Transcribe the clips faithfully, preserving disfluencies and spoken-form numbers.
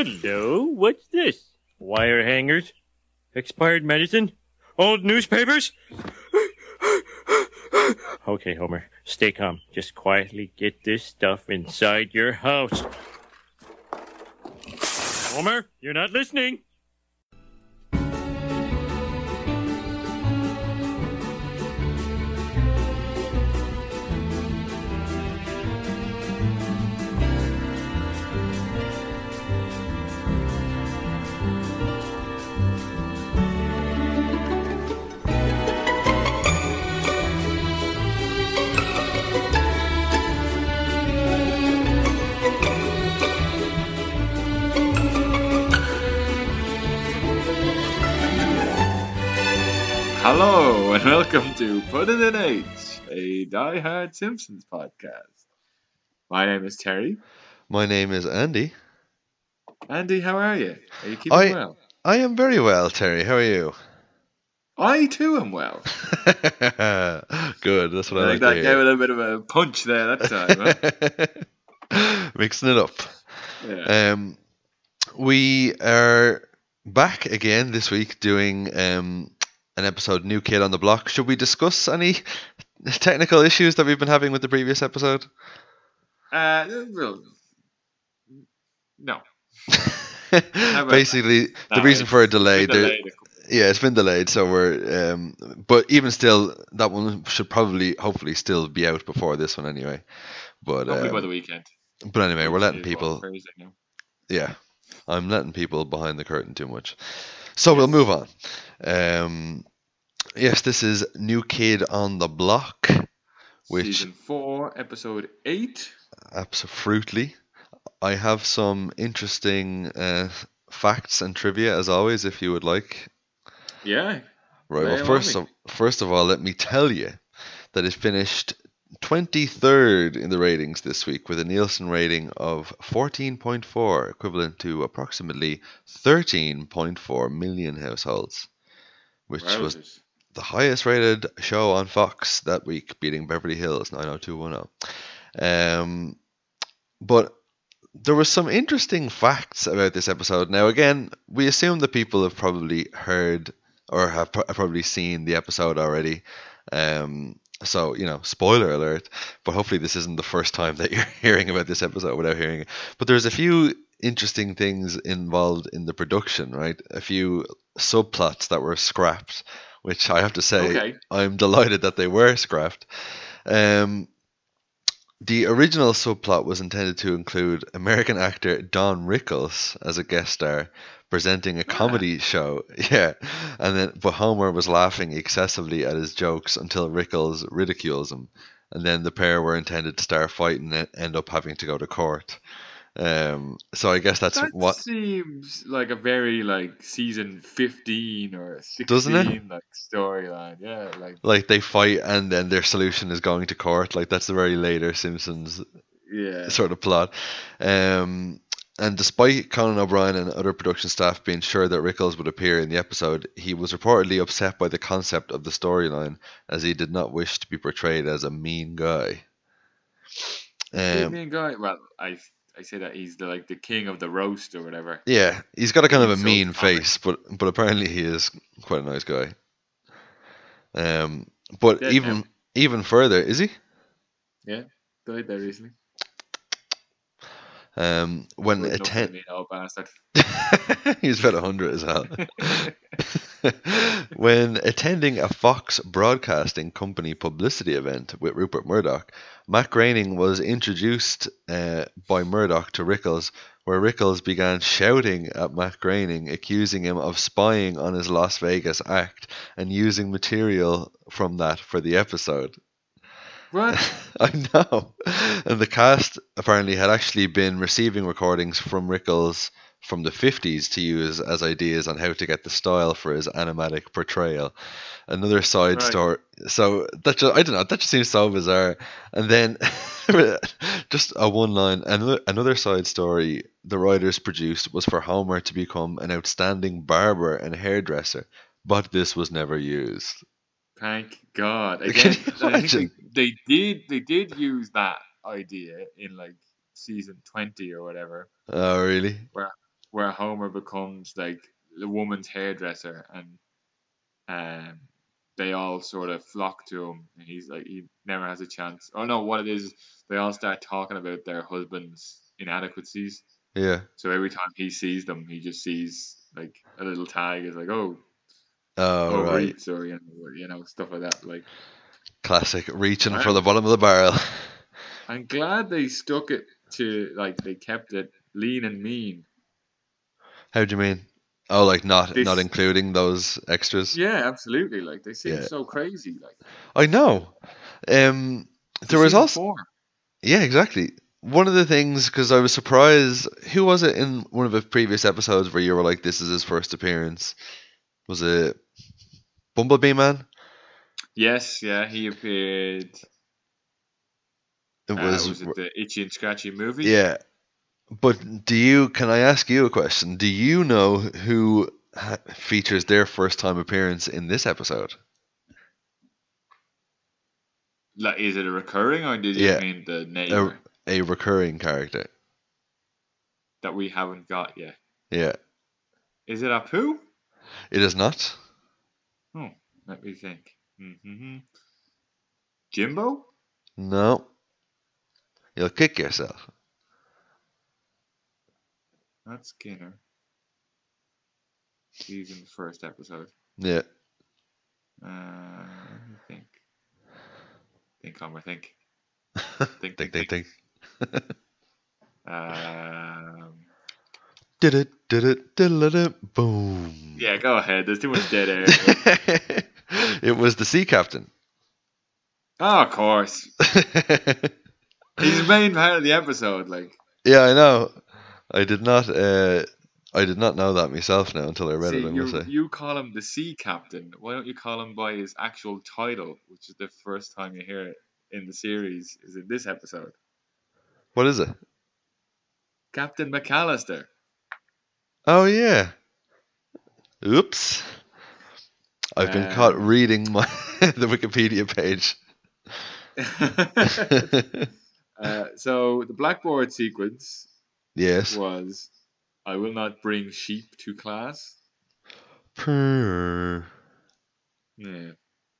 Hello, what's this? Wire hangers? Expired medicine? Old newspapers? Okay, Homer, stay calm. Just quietly get this stuff inside your house. Homer, you're not listening. Hello and welcome to Put It in H, a Die Hard Simpsons podcast. My name is Terry. My name is Andy. Andy, how are you? Are you keeping I, well? I am very well, Terry. How are you? I too am well. Good, that's what I, I like that to gave hear. a little bit of a punch there that time, huh? Mixing it up. Yeah. Um, we are back again this week doing um, an episode New Kid on the Block. Should we discuss any technical issues that we've been having with the previous episode? Uh, well, no. Basically, no, the reason for a delay, delayed. yeah, it's been delayed. So we're, um, but even still, that one should probably, hopefully, still be out before this one anyway. But hopefully um, by the weekend. But anyway, we're letting people. Thursday now. Yeah, I'm letting people behind the curtain too much. So yes. We'll move on. Um, yes, this is New Kid on the Block, which season four, episode eight. Absolutely. I have some interesting uh, facts and trivia, as always, if you would like. Yeah. Right. Well, first of, first of all, let me tell you that it finished twenty-third in the ratings this week with a Nielsen rating of fourteen point four, equivalent to approximately thirteen point four million households, which Wowzers. was the highest rated show on Fox that week, beating Beverly Hills nine oh two one oh. Um, but there were some interesting facts about this episode. Now, again, we assume that people have probably heard or have pro- probably seen the episode already. Um, so, you know, spoiler alert, but hopefully this isn't the first time that you're hearing about this episode without hearing it. But there's a few interesting things involved in the production, right? A few subplots that were scrapped, which I have to say, okay. I'm delighted that they were scrapped. Um, The original subplot was intended to include American actor Don Rickles as a guest star presenting a comedy yeah. show. Yeah, and then but Homer was laughing excessively at his jokes until Rickles ridicules him, and then the pair were intended to start fighting and end up having to go to court. Um, so I guess that's that what seems like a very like season fifteen or sixteen doesn't it? Like storyline. Yeah, like like they fight and then their solution is going to court. Like that's the very later Simpsons yeah. sort of plot. Um, and despite Conan O'Brien and other production staff being sure that Rickles would appear in the episode, he was reportedly upset by the concept of the storyline, as he did not wish to be portrayed as a mean guy. Um, mean guy. Well, I. I say that he's the like the king of the roast or whatever. Yeah, he's got a kind of a so mean comic. face, but but apparently he is quite a nice guy. Um, but Dead even now. even further, is he? Yeah, died there recently. Um, when Good attend, me, old bastard. he's about a hundred as hell. When attending a Fox Broadcasting Company publicity event with Rupert Murdoch, Matt Groening was introduced uh, by Murdoch to Rickles, where Rickles began shouting at Matt Groening, accusing him of spying on his Las Vegas act and using material from that for the episode. What? I know. And the cast apparently had actually been receiving recordings from Rickles from the fifties to use as ideas on how to get the style for his animatic portrayal. Another side Right. story. So that just, I don't know. That just seems so bizarre. And then just a one line. Another another side story the writers produced was for Homer to become an outstanding barber and hairdresser, but this was never used. Thank God. Again, Can you I think imagine? they, they did they did use that idea in like season twenty or whatever. Oh, really? Where where Homer becomes like the woman's hairdresser, and um, they all sort of flock to him, and he's like he never has a chance. Oh no, what it is, they all start talking about their husbands' inadequacies. Yeah. So every time he sees them, he just sees like a little tag. Is like, oh, Oh, Uber right. Eats, or you know, or, you know, stuff like that. Like, Classic. Reaching for I'm, the bottom of the barrel. I'm glad they stuck it to like they kept it lean and mean. How do you mean? Oh, like not not This, including those extras? yeah, absolutely. Like they seem Yeah. so crazy. Like I know. Um, there was season also four. yeah, exactly. One of the things, because I was surprised. Who was it in one of the previous episodes where you were like, "This is his first appearance"? Was it Bumblebee Man? Yes, yeah, he appeared. It Uh, was was it the Itchy and Scratchy movie? yeah. But do you? Can I ask you a question? Do you know who ha- features their first time appearance in this episode? Like, is it a recurring, or did you Yeah, mean the a, neighbor a recurring character. that we haven't got yet? Yeah, Is it Apu? it is not. Hmm, let me think. Mm-hmm. Jimbo? No, you'll kick yourself. Not Skinner. He's in the first episode. Yeah. Uh, let me think. Think, Homer, think. Think, Think, think, think. Um, Did it, did it, did it, boom. yeah, go ahead. There's too much dead air. It was the sea captain. Oh, of course. He's the main part of the episode. Like, Yeah, I know. I did not. Uh, I did not know that myself now until I read see, it. I must you say. you call him the sea captain. Why don't you call him by his actual title, which is the first time you hear it in the series, is in this episode. What is it? Captain McAllister. Oh yeah. Oops. I've been caught Um, reading my the Wikipedia page. uh, so the blackboard sequence Yes. was, I will not bring sheep to class. Purr. Yeah.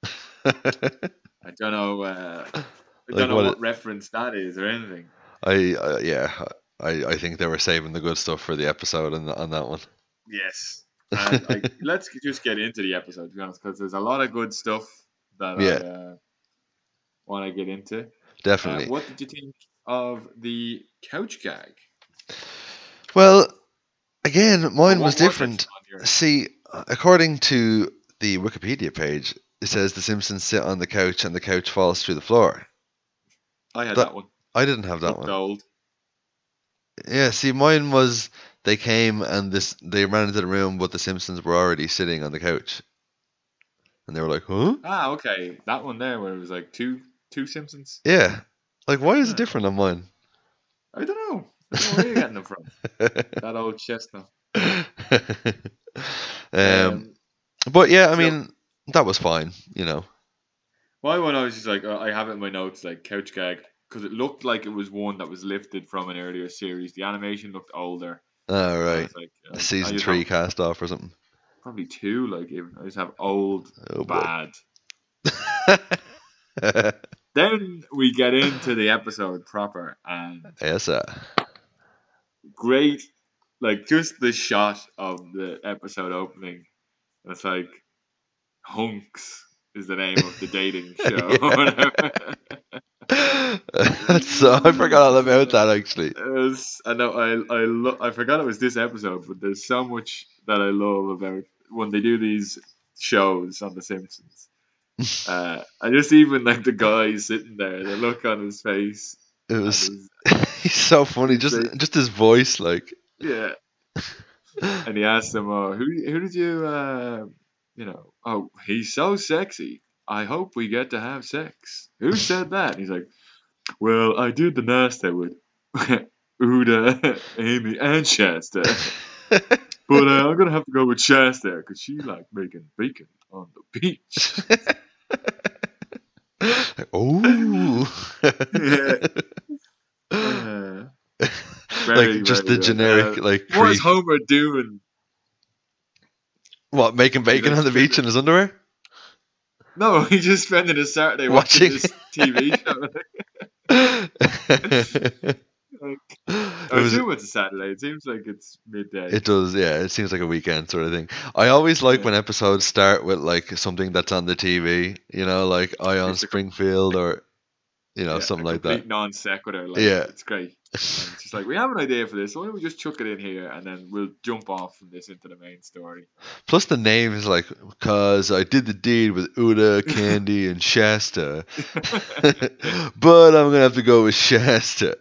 I don't know. Uh, I Like don't know what what it- reference that is or anything. I uh, yeah. I, I think they were saving the good stuff for the episode on, on that one. Yes. And I, let's just get into the episode, to be honest, because there's a lot of good stuff that Yeah. I uh, want to get into. Uh, Definitely. what did you think of the couch gag? Well, again, mine What was was it different. on your- See, according to the Wikipedia page, it says the Simpsons sit on the couch and the couch falls through the floor. I had that- that one. I didn't have that Looked one. old. Yeah, see, mine was they came and this they ran into the room, but the Simpsons were already sitting on the couch, and they were like, "Huh?" Ah, okay. That one there where it was like two two Simpsons. Yeah, like why is Huh. it different on mine? I don't know. I don't know where you're getting them from. That old chestnut. um, but yeah, I so- mean that was fine, you know. My one, I was just like, uh, I have it in my notes, like couch gag, because it looked like it was one that was lifted from an earlier series. The animation looked older. All I right, was like, uh, I season just three have- cast off or something. probably two. Like, even I just have old, Oh boy. bad. Then we get into the episode proper, and Yes, sir. great, like just the shot of the episode opening. It's like Hunks is the name of the dating show. or whatever. so I forgot all about that actually. It was, I know I I lo- I forgot it was this episode, but there's so much that I love about when they do these shows on The Simpsons. Uh, I just even like the guy sitting there, the look on his face. It and was his- he's so funny. Just They- just his voice, like. yeah. And he asked him, "Oh, who who did you uh, you know? Oh, he's so sexy. I hope we get to have sex. Who said that?" And he's like, "Well, I did the nasty with Uda, Amy, and Shasta, but uh, I'm gonna have to go with Shasta because she liked making bacon on the beach." Oh. Yeah. Uh, Very, like just very the good. generic Uh, like what is creep. Homer doing? What, making He's bacon like on the beach spending- in his underwear? No, he's just spending his Saturday watching, Watching. this T V show. it Like, I was. assume it's a Saturday. It seems like it's midday. It does, yeah. It seems like a weekend sort of thing. I always like Yeah. when episodes start with like something that's on the T V, you know, like Ion Just a com- Springfield or you know Yeah, something a like complete that. non sequitur. Like, Yeah. it's great. And it's just like, we have an idea for this. Why don't we just chuck it in here and then we'll jump off from this into the main story. Plus the name is like, cause I did the deed with Uda, Candy, and Shasta, but I'm gonna have to go with Shasta.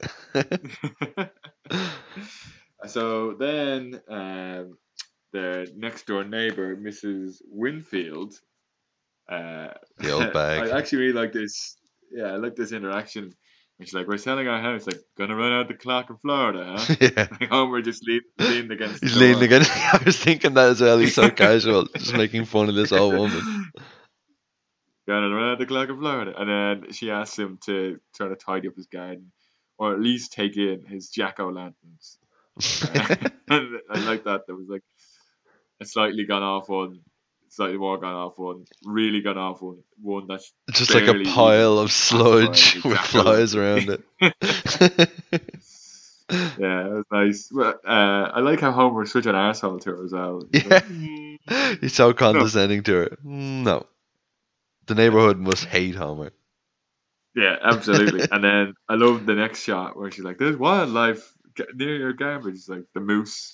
So then, um, the next door neighbor, Missus Winfield, uh, The old bag. I actually really like this. Yeah, I like this interaction. And she's like, "We're selling our house. Like, gonna run out the clock in Florida, huh?" Yeah. Like Homer just lean, leaned against. He's the leaning door. again. I was thinking that as well. He's so casual, just making fun of this old woman. Gonna run out the clock in Florida, and then she asks him to try to tidy up his garden, or at least take in his jack o' lanterns. And I like that. There was like a slightly gone off one, slightly more gone off one, really gone off one, one that's Just like a barely pile even of sludge classified with as jack-o'-lantern. flies around it. Yeah, it was nice. But, uh, I like how Homer's such an arsehole to her as well. He's Yeah. like, "Mm, He's so condescending to her. No. The neighborhood must hate Homer. yeah, absolutely. And then I love the next shot where she's like, "There's wildlife g- near your garbage." It's like the moose.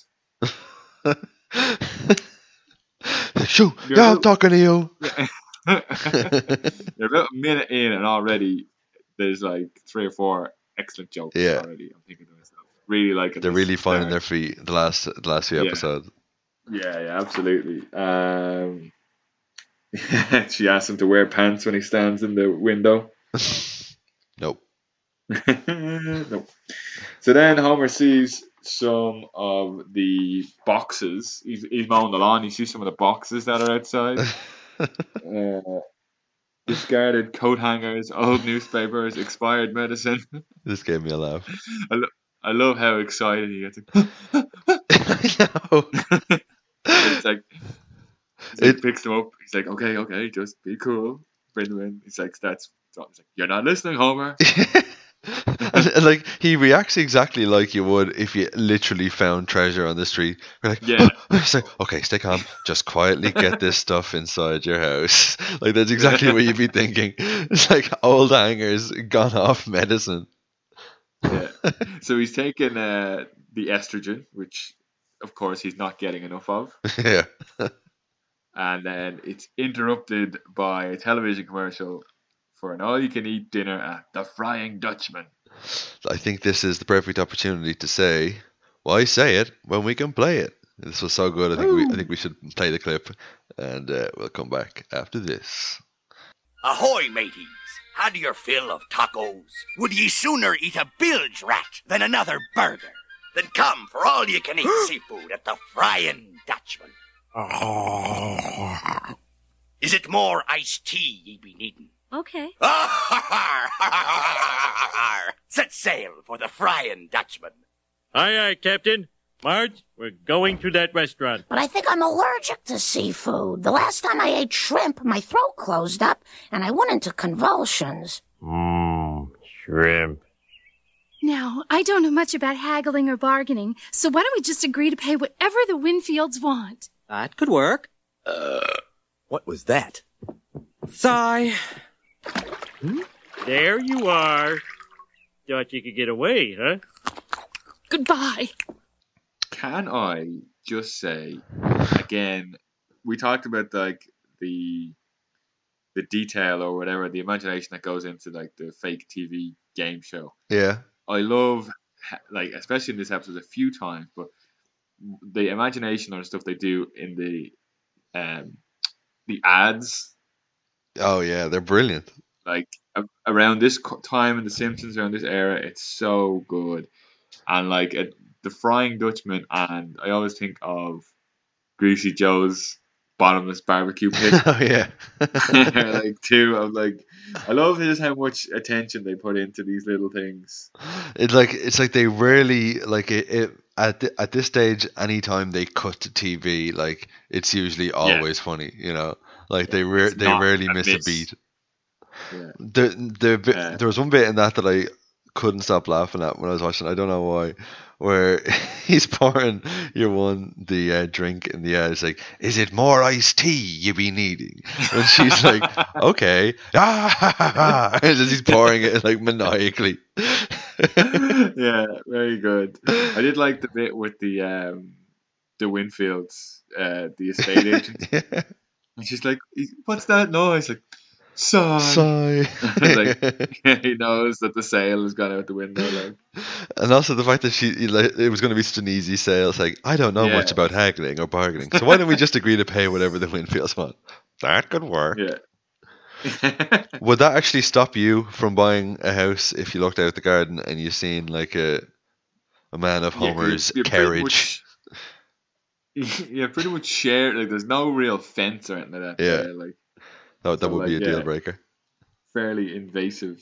Shoo! You're Yeah, I'm about- talking to you. You're about a minute in, and already there's like three or four excellent jokes. Yeah. Already, I'm thinking to myself, really like They're really finding their feet the last the last few Yeah. episodes. Yeah, yeah, absolutely. Um, she asks him to wear pants when he stands in the window. Nope. Nope. So then Homer sees some of the boxes. He's, he's mowing the lawn. He sees some of the boxes that are outside. Uh, discarded coat hangers, old newspapers, expired medicine. This gave me a laugh. I love how excited he gets. I know. It's like, it's like It- picks them up. He's like, okay, okay, just be cool. Bring them in. He's like, that's. He's like, you're not listening, Homer. and, and, like he reacts exactly like you would if you literally found treasure on the street. We're like, Yeah. It's like, okay, stay calm. Just quietly get this stuff inside your house. Like that's exactly what you'd be thinking. It's like old hangers gone off medicine. Yeah. So he's taking uh, the estrogen, which of course he's not getting enough of, Yeah. and then it's interrupted by a television commercial for an all-you-can-eat dinner at the Frying Dutchman. I think this is the perfect opportunity to say, why say it when we can play it? This was so good. I think we I think we should play the clip, and uh, we'll come back after this. Ahoy, mateys! Had your fill of tacos? Would ye sooner eat a bilge rat than another burger? Then come for all you can eat seafood at the Frying Dutchman. Is it more iced tea ye be needing? Okay. Set sail for the Frying Dutchman. Aye, aye, Captain. Marge, we're going to that restaurant. But I think I'm allergic to seafood. The last time I ate shrimp, my throat closed up, and I went into convulsions. Mmm, shrimp. Now, I don't know much about haggling or bargaining, so why don't we just agree to pay whatever the Winfields want? That could work. Uh, what was that? Sigh. There you are. Thought you could get away, huh? Goodbye. Can I just say again? We talked about like the the detail or whatever, the imagination that goes into like the fake T V game show. Yeah. I love, like, especially in this episode a few times, but the imagination or stuff they do in the um the ads, Oh yeah, they're brilliant. like a- around this co- time in The Simpsons, around this era, it's so good. And like a, the Frying Dutchman, and I always think of Greasy Joe's bottomless barbecue pit. Oh yeah. Like two, I'm like, I love just how much attention they put into these little things. It's like it's like they rarely like it, it at th- at this stage. Anytime they cut to T V, like it's usually always funny. You know, like they rare It's they not rarely a miss a miss. beat. Yeah. The the bit, Uh, there was one bit in that that I couldn't stop laughing at when I was watching. I don't know why. Where he's pouring your one the uh, drink in the air. It's like, is it more iced tea you be needing? And she's like, okay, ah, ha, ha, ha. And he's pouring it like maniacally. Yeah, very good. I did like the bit with the um the Winfields, uh, the estate agent, Yeah. and she's like, "What's that noise?" Like, sigh. Sigh. Like, he knows that the sale has gone out the window. Like, And also the fact that she like, it was going to be such an easy sale. It's like, I don't know Yeah. much about haggling or bargaining, so why don't we just agree to pay whatever the Winfields want? That could work. yeah. Would that actually stop you from buying a house if you looked out the garden and you seen like a a man of Yeah, 'cause Homer's you're pretty carriage? much- yeah, pretty much shared. Like, there's no real fence or anything like that. Yeah. there, like, That, that so, would be a like, deal yeah. breaker. fairly invasive.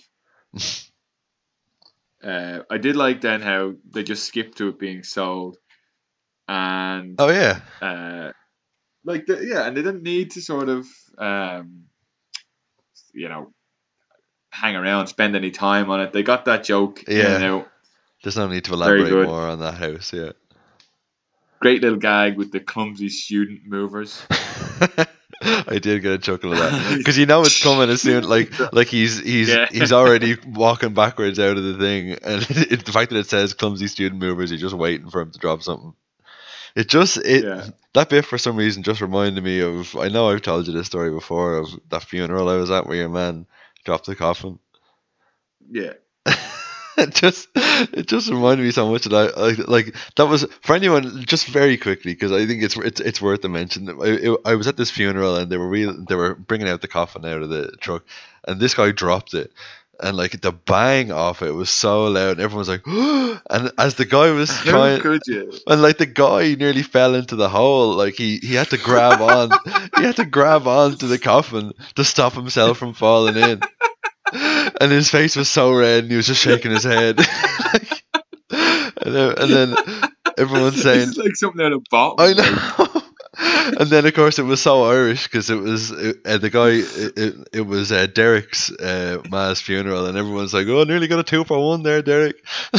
uh, I did like then how they just skipped to it being sold, and Oh yeah, uh, like the, yeah, and they didn't need to sort of um, you know, hang around, spend any time on it. They got that joke in Yeah. and out. there's no need to Very elaborate good. more on that house. Yeah. Great little gag with the clumsy student movers. I did get a chuckle at that because you know it's coming as soon like like he's he's Yeah. he's already walking backwards out of the thing, and it, the fact that it says clumsy student movers, you're just waiting for him to drop something. It just it Yeah. that bit for some reason just reminded me of, I know I've told you this story before, of that funeral I was at where your man dropped the coffin. Yeah. it just it just reminded me so much of that. Like, like that was for anyone, just very quickly, because I think it's it's it's worth a mention. I, it, I was at this funeral and they were real, they were bringing out the coffin out of the truck, and this guy dropped it, and like the bang off it was so loud, and everyone was like, and as the guy was How trying, could you? and like the guy nearly fell into the hole, like he he had to grab on, he had to grab on to the coffin to stop himself from falling in. And his face was so red, and he was just shaking his head. and, then, and then everyone's saying, It's like something out of bottle. "I know." And then, of course, it was so Irish because it was it, uh, the guy. It, it, it was uh, Derek's uh, ma's funeral, and everyone's like, "Oh, nearly got a two for one there, Derek."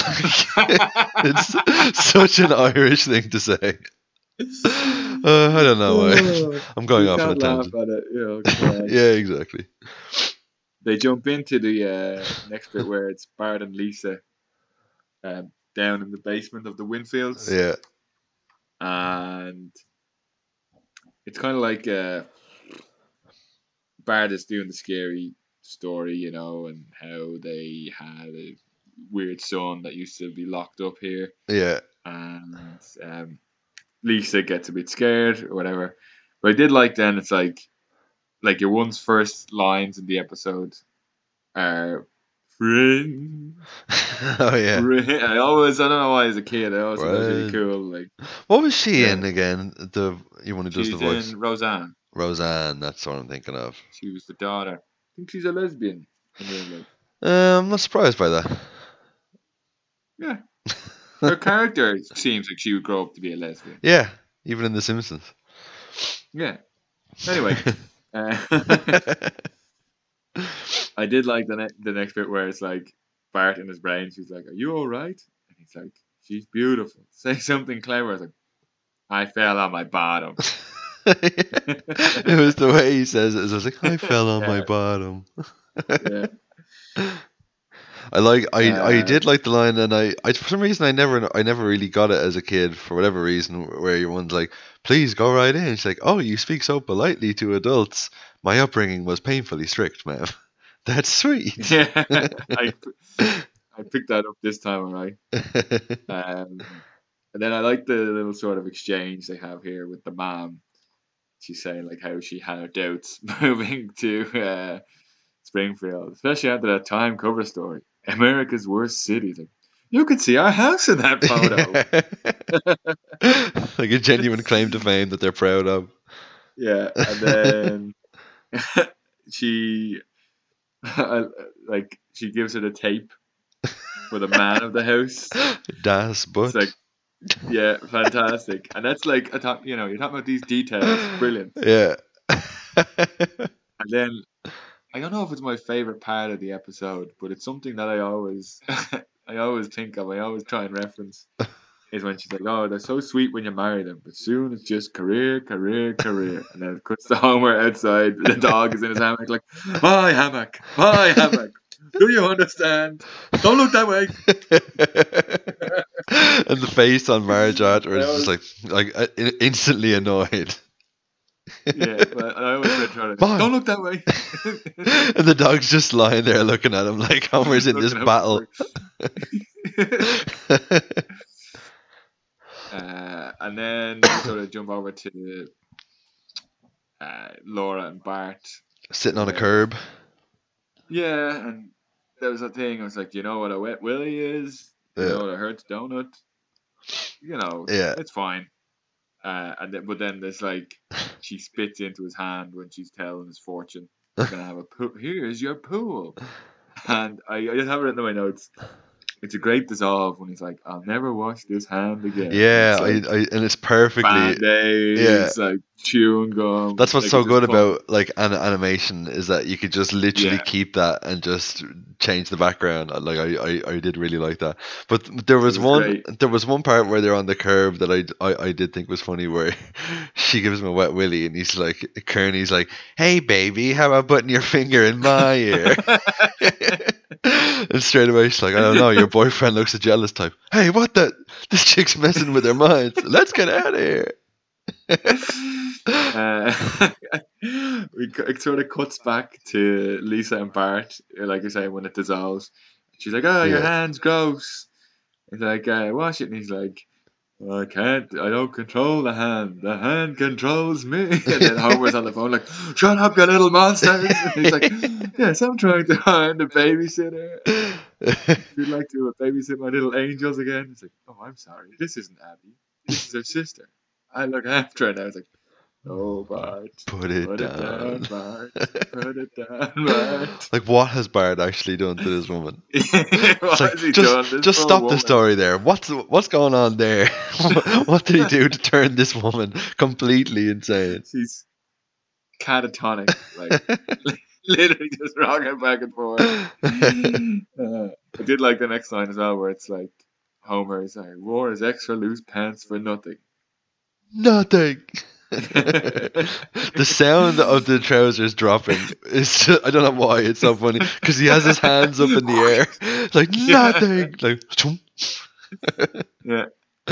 It's such an Irish thing to say. Uh, I don't know why. I'm going You off on a can't laugh tangent. at it, you know, God. Yeah, exactly. They jump into the uh, next bit where it's Bart and Lisa um, down in the basement of the Winfields. Yeah. And it's kind of like uh, Bart is doing the scary story, you know, and how they had a weird son that used to be locked up here. Yeah. And um, Lisa gets a bit scared or whatever. But I did like then, it's like, like your one's first lines in the episode are friend. Oh yeah. friend. I always, I don't know why as a kid, I always thought that was really Friend. cool. Like, What was she Yeah. in again? The you want to does she's the voice? in Roseanne. Roseanne. That's what I'm thinking of. She was the daughter. I think she's a lesbian in real life. Uh, I'm not surprised by that. Yeah. Her character seems like she would grow up to be a lesbian. Yeah, even in The Simpsons. Yeah. Anyway, uh, I did like the ne- the next bit where it's like Bart in his brain. She's like, "Are you all right?" And he's like, "She's beautiful. Say something clever." I was like, "I fell on my bottom." It was the way he says it. I was like, I fell on my Yeah. bottom. Yeah. I like I, I Uh, did like the line, and I, I for some reason I never I never really got it as a kid for whatever reason, where your one's like, please go right in. She's like, oh, you speak so politely to adults. My upbringing was painfully strict, ma'am. That's sweet. Yeah. I I picked that up this time, all right. Um, and then I like the little sort of exchange they have here with the mom. She's saying like how she had her doubts moving to uh, Springfield, especially after that Time cover story, America's worst city. Like, you could see our house in that photo. Like a genuine claim to fame that they're proud of. Yeah, and then she, like, she gives her the tape for the man of the house. Das It's like, Butt. yeah, fantastic. And that's like, I thought, you know, you're talking about these details, brilliant. Yeah. And then, I don't know if it's my favorite part of the episode, but it's something that I always, I always think of, I always try and reference, is when she's like, oh, they're so sweet when you marry them, but soon it's just career, career, career. And then it cuts to Homer outside, the dog is in his hammock, like, my hammock, my hammock. Do you understand? Don't look that way. And the face on Marge afterwards is just like, like uh, in- instantly annoyed. Yeah, but I always been trying to, Mom. don't look that way. And the dog's just lying there looking at him like Homer's in this Looking battle. out Uh, and then we sort of jump over to uh, Laura and Bart. Sitting on a Yeah. curb. Yeah, and there was a thing. I was like, you know what a wet willy is? You Yeah. know what a hurt donut? You know, Yeah. it's fine. Uh, and then, but then there's like, she spits into his hand when she's telling his fortune. You're gonna have a pool. Here's your pool. And I, I just have it written in my notes. It's a great dissolve when he's like, I'll never wash this hand again. Yeah, It's I, like, I, and it's perfectly. Band-Aids, like chewing gum. That's what's like, so it's good just fun. about like an- animation is that you could just literally Yeah. keep that and just change the background. Like I, I, I did really like that. But there was, was one great. there was one part where they're on the curb that I, I, I did think was funny where she gives him a wet willy and he's like Kearney's like, hey baby, how about putting your finger in my ear? And straight away she's like, I don't know, your boyfriend looks a jealous type. Hey, what the? This chick's messing with her minds. Let's get out of here. Uh, we, cu- it sort of cuts back to Lisa and Bart, like I say, when it dissolves. She's like, oh, your Yeah. hand's gross. He's like, uh, wash it. And he's like, well, I can't, I don't control the hand. The hand controls me. And then Homer's on the phone like, shut up, you little monsters. And he's like, yes, I'm trying to find a babysitter. If you'd like to babysit my little angels again. It's like, oh, I'm sorry. This isn't Abby. This is her sister. I look after her now. It's like, oh, Bart. Put it Put it down, down. Bart. Put it down, Bart. Like, what has Bart actually done to this woman? What It's like, has he done? just This just poor stop woman. the story there. What's what's going on there? What did he do to turn this woman completely insane? She's catatonic. Like, literally just rocking back and forth. Uh, I did like the next line as well, where it's like, Homer is like, wore his extra loose pants for nothing. Nothing. The sound of the trousers dropping is just, I don't know why it's so funny because he has his hands up in the air like Yeah. nothing like chum. Yeah.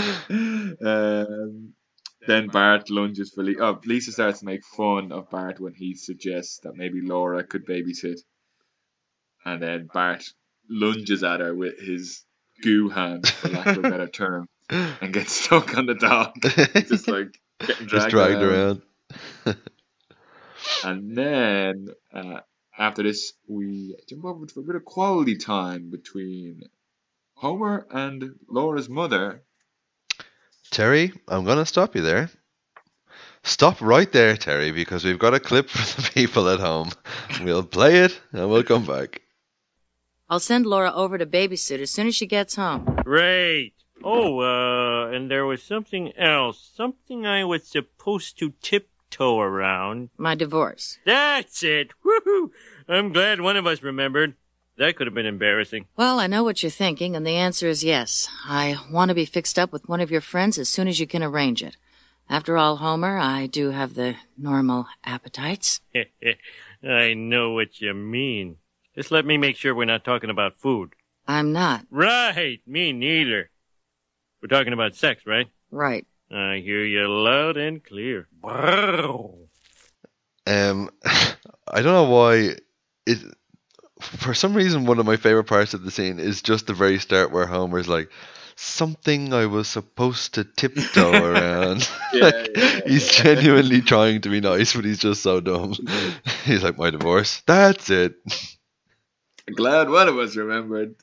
Um, then Bart lunges for Lisa. Oh, Lisa starts to make fun of Bart when he suggests that maybe Laura could babysit. And then Bart lunges at her with his goo hand, for lack of a better term, and gets stuck on the dog. Just like getting Just dragged, dragged around. around. And then uh, after this, we jump over to a bit of quality time between Homer and Laura's mother. Terry, I'm gonna stop you there. Stop right there, Terry, because we've got a clip for the people at home. We'll play it and we'll come back. I'll send Laura over to babysit as soon as she gets home. Great. Oh, uh, and there was something else. Something I was supposed to tiptoe around. My divorce. That's it. Woohoo! I'm glad one of us remembered. That could have been embarrassing. Well, I know what you're thinking, and the answer is yes. I want to be fixed up with one of your friends as soon as you can arrange it. After all, Homer, I do have the normal appetites. I know what you mean. Just let me make sure we're not talking about food. I'm not. Right, me neither. We're talking about sex, right? Right. I hear you loud and clear. Um, I don't know why it. For some reason, one of my favorite parts of the scene is just the very start where Homer's like, "Something I was supposed to tiptoe around." Yeah, Like, yeah, he's yeah. genuinely trying to be nice, but he's just so dumb. He's like, "My divorce. That's it." Glad one of us remembered.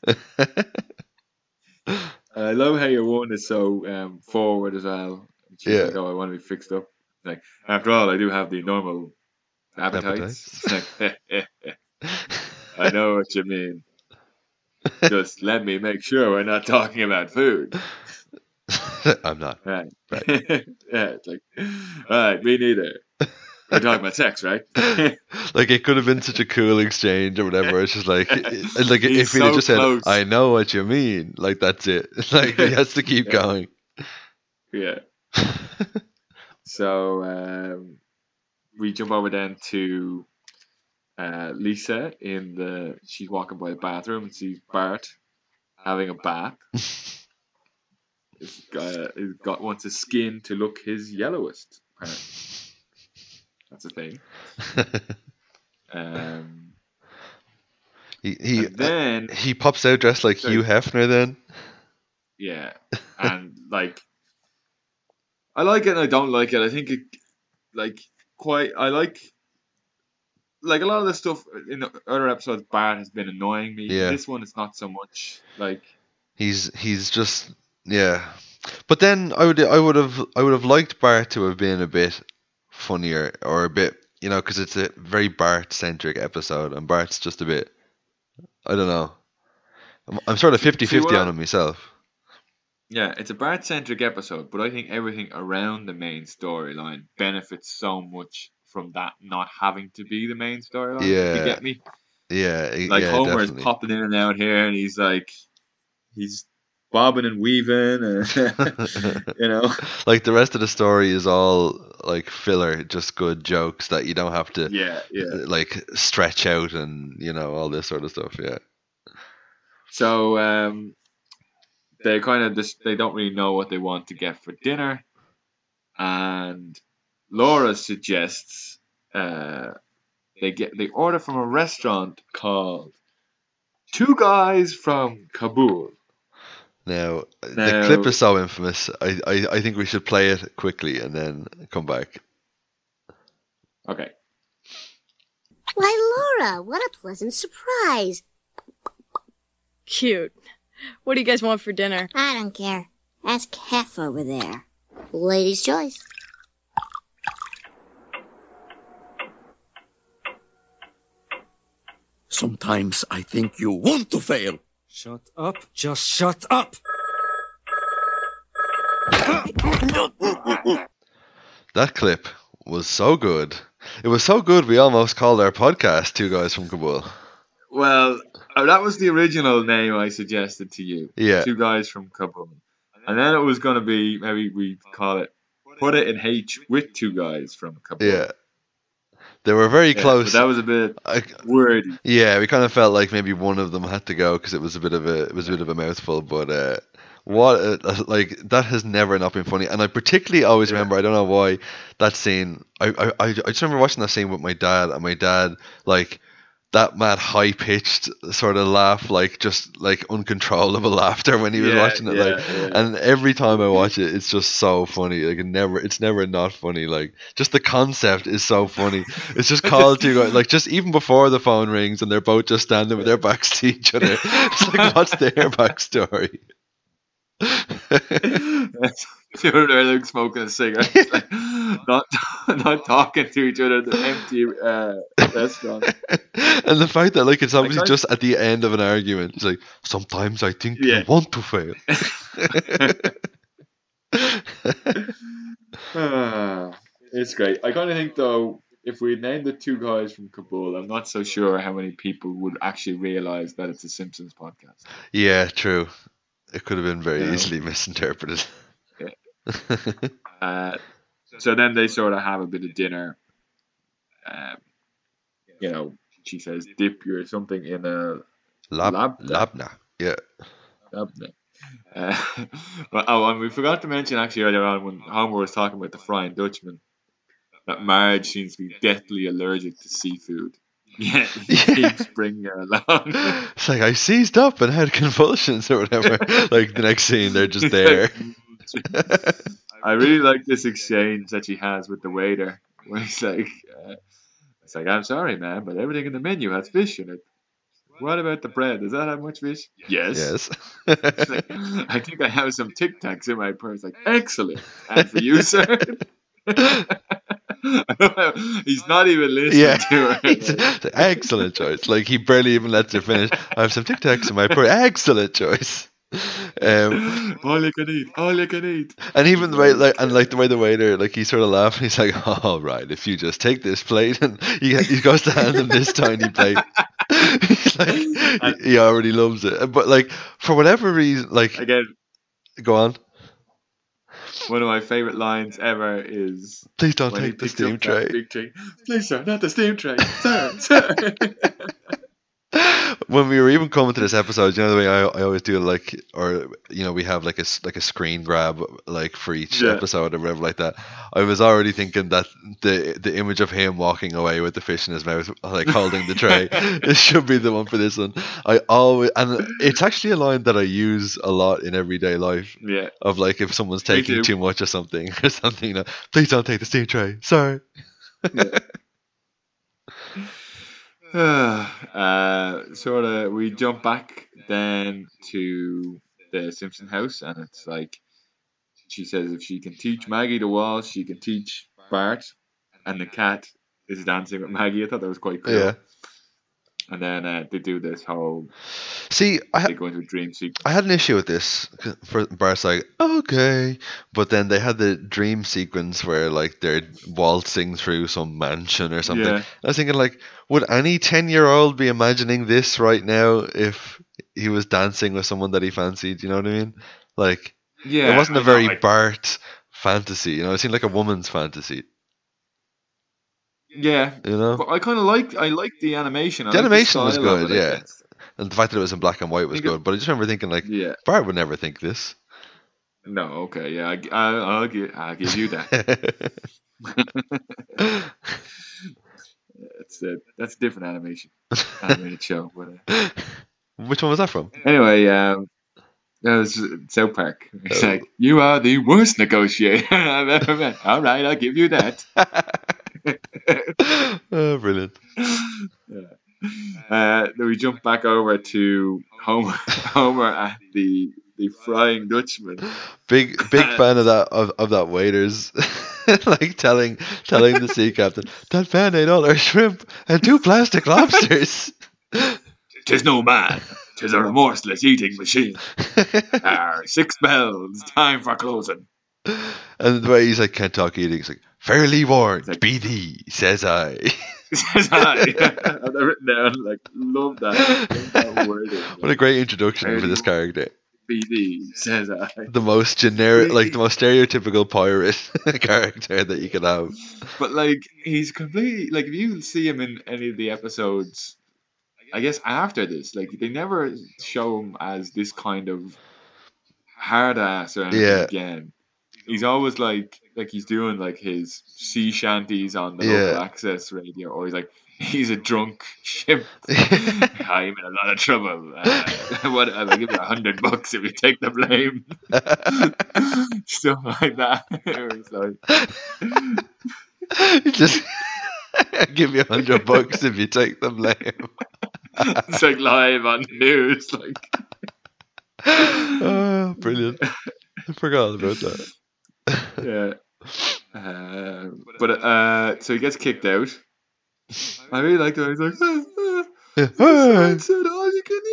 I love how your one is so um, forward as well. She's Yeah. like, oh, I want to be fixed up. Like, after all, I do have the normal appetites. Appetites. It's like, I know what you mean. Just let me make sure we're not talking about food. I'm not. Right. Right. Yeah, it's like, alright, me neither. We're talking about sex, right? Like, it could have been such a cool exchange or whatever. It's just like, it, like He's if he had so just said, close. "I know what you mean," like that's it. Like he has to keep Yeah. going. Yeah. So um, we jump over then to uh, Lisa in the. She's walking by the bathroom and sees Bart having a bath. He's got, he's got wants his skin to look his yellowest. Apparently. That's a thing. Um, he he and then uh, he pops out dressed like Sorry. Hugh Hefner. Then yeah, and like I like it and I don't like it. I think it like quite. I like like a lot of the stuff in the other episodes. Bart has been annoying me. Yeah. This one is not so much. Like he's he's just yeah. But then I would I would have I would have liked Bart to have been a bit funnier or a bit, you know, because it's a very Bart centric episode and Bart's just a bit, I don't know. I'm, I'm sort of fifty-fifty what on I- him myself. yeah, it's a Bart centric episode, but I think everything around the main storyline benefits so much from that not having to be the main storyline. Yeah. You get me? Yeah, e- Like yeah, Homer definitely. is popping in and out here, and he's like, he's bobbing and weaving, and you know, Like the rest of the story is all like filler, just good jokes that you don't have to yeah, yeah. like stretch out and, you know, all this sort of stuff. Yeah. So um, they kind of just they don't really know what they want to get for dinner, and Laura suggests uh, they get they order from a restaurant called Two Guys from Kabul. Now, the Now- clip is so infamous. I, I, I think we should play it quickly and then come back. Okay. Why, Laura, what a pleasant surprise. Cute. What do you guys want for dinner? I don't care. Ask Hef over there. Lady's choice. Sometimes I think you want to fail. Shut up. Just shut up. That clip was so good. It was so good we almost called our podcast Two Guys from Kabul. Well, uh, that was the original name I suggested to you. Yeah. Two Guys from Kabul. And then it was going to be, maybe we call it, Put It in H with Two Guys from Kabul. Yeah. They were very Yeah, close. But that was a bit I, wordy. yeah, we kind of felt like maybe one of them had to go because it was a bit of a it was a bit of a mouthful. But uh, what uh, like that has never not been funny, and I particularly always Yeah. remember. I don't know why that scene. I, I I I just remember watching that scene with my dad, and my dad like that mad high pitched sort of laugh, like just like uncontrollable laughter when he was Yeah, watching it. yeah, like, yeah. and every time I watch it, it's just so funny. Like it never, it's never not funny. Like just the concept is so funny. It's just called to go like just even before the phone rings and they're both just standing with their backs to each other. It's like what's their backstory? Two of them like smoking a cigarette, like, not not talking to each other in the empty uh, restaurant. And the fact that like it's obviously can't- just at the end of an argument. It's like sometimes I think Yeah. you want to fail. Ah, it's great. I kind of think though, if we named the Two Guys from Kabul, I'm not so sure how many people would actually realize that it's a Simpsons podcast. Yeah, true. It could have been very Yeah. easily misinterpreted. Uh, so then they sort of have a bit of dinner. Um, you know, she says, "Dip your something in a Lab, Lab- labna. Yeah. Lovely. Uh, but, oh, and we forgot to mention actually earlier on when Homer was talking about the Flying Dutchman that Marge seems to be deathly allergic to seafood. Yeah, he keeps bringing her along. It's like I seized up and had convulsions or whatever. Like the next scene, they're just there. I really like this exchange that she has with the waiter. Where he's like, uh, "It's like I'm sorry, man, but everything in the menu has fish in it. What about the bread? Does that have much fish?" Yes. Yes. She's like, "I think I have some Tic Tacs in my purse." Like, excellent. And for you, sir. He's not even listening Yeah, to It's her. an excellent choice. Like he barely even lets her finish. I have some Tic Tacs in my purse. Excellent choice. Um, All you can eat, all you can eat. and even the way, like, and like the way the waiter, like, he's sort of laughing. He's like, "All right, if you just take this plate," and he he goes to hand him this tiny plate. He's like, he, he already loves it. But like, for whatever reason, like, Again, go on. one of my favorite lines ever is Please don't when he take the picks steam up that tray. big tray. Please, sir, not the steam tray, sir, sir. When we were even coming to this episode, you know the way I, I always do, like, or you know, we have like a s- like a screen grab, like, for each Yeah. episode or whatever like that. I was already thinking that the the image of him walking away with the fish in his mouth, like holding the tray, it should be the one for this one. I always, and it's actually a line that I use a lot in everyday life. Yeah. Of like, if someone's Me taking too. too much or something or something, you know, please don't take the steam tray. Sorry. uh, sort of, we jump back then to the Simpson house, and it's like she says if she can teach Maggie to waltz, she can teach Bart, and the cat is dancing with Maggie. I thought that was quite cool. Yeah. And then uh, they do this whole. See, I ha- they go into a dream sequence. I had an issue with this. 'Cause for Bart's like, okay, but then they had the dream sequence where like they're waltzing through some mansion or something. Yeah. I was thinking, like, would any ten-year-old be imagining this right now if he was dancing with someone that he fancied? You know what I mean? Like, Yeah, it wasn't a I know, very like- Bart fantasy. You know, it seemed like a woman's fantasy. Yeah, You know? but I kind of like I like the animation. I The like animation was style of good, it, I yeah. guess. And the fact that it was in black and white was Think of- good. But I just remember thinking, like, Yeah. Bart would never think this. No, okay, yeah, I, I, I'll give I'll give you that. It's a, that's a different animation animated show. But, uh, Which one was that from? anyway, um, that was South Park. It's Oh. like you are the worst negotiator I've ever met. All right, I'll give you that. Oh, brilliant. Uh, then we jump back over to Homer, Homer at the the Frying Dutchman. Big big fan of that of, of that waiters. Like telling telling the sea captain, that man ate all our shrimp and two plastic lobsters. Tis no man, tis a remorseless eating machine. Our six bells, time for closing. And the way he's like, can't talk eating, he's like, fairly warned, be thee, says I. Says I. I've written down, like, love that. Love that wording. What a great introduction for this character. B D, says I. The most generic, like the most stereotypical pirate character that you could have. But, like, he's completely, like, if you see him in any of the episodes, I guess after this, like, they never show him as this kind of hard ass or anything Yeah. again. He's always like, like he's doing like his sea shanties on the Yeah. local access radio, or he's like, he's a drunk ship. I'm in a lot of trouble. Uh, what? I'll give you a hundred bucks if you take the blame. Stuff like that. It's like, Just give you a hundred bucks if you take the blame. it's like live on the news, like. Oh, brilliant. I forgot all about that. Yeah. Uh, but uh, so he gets kicked out. I really liked it. He's like, ah, ah, this man said all you can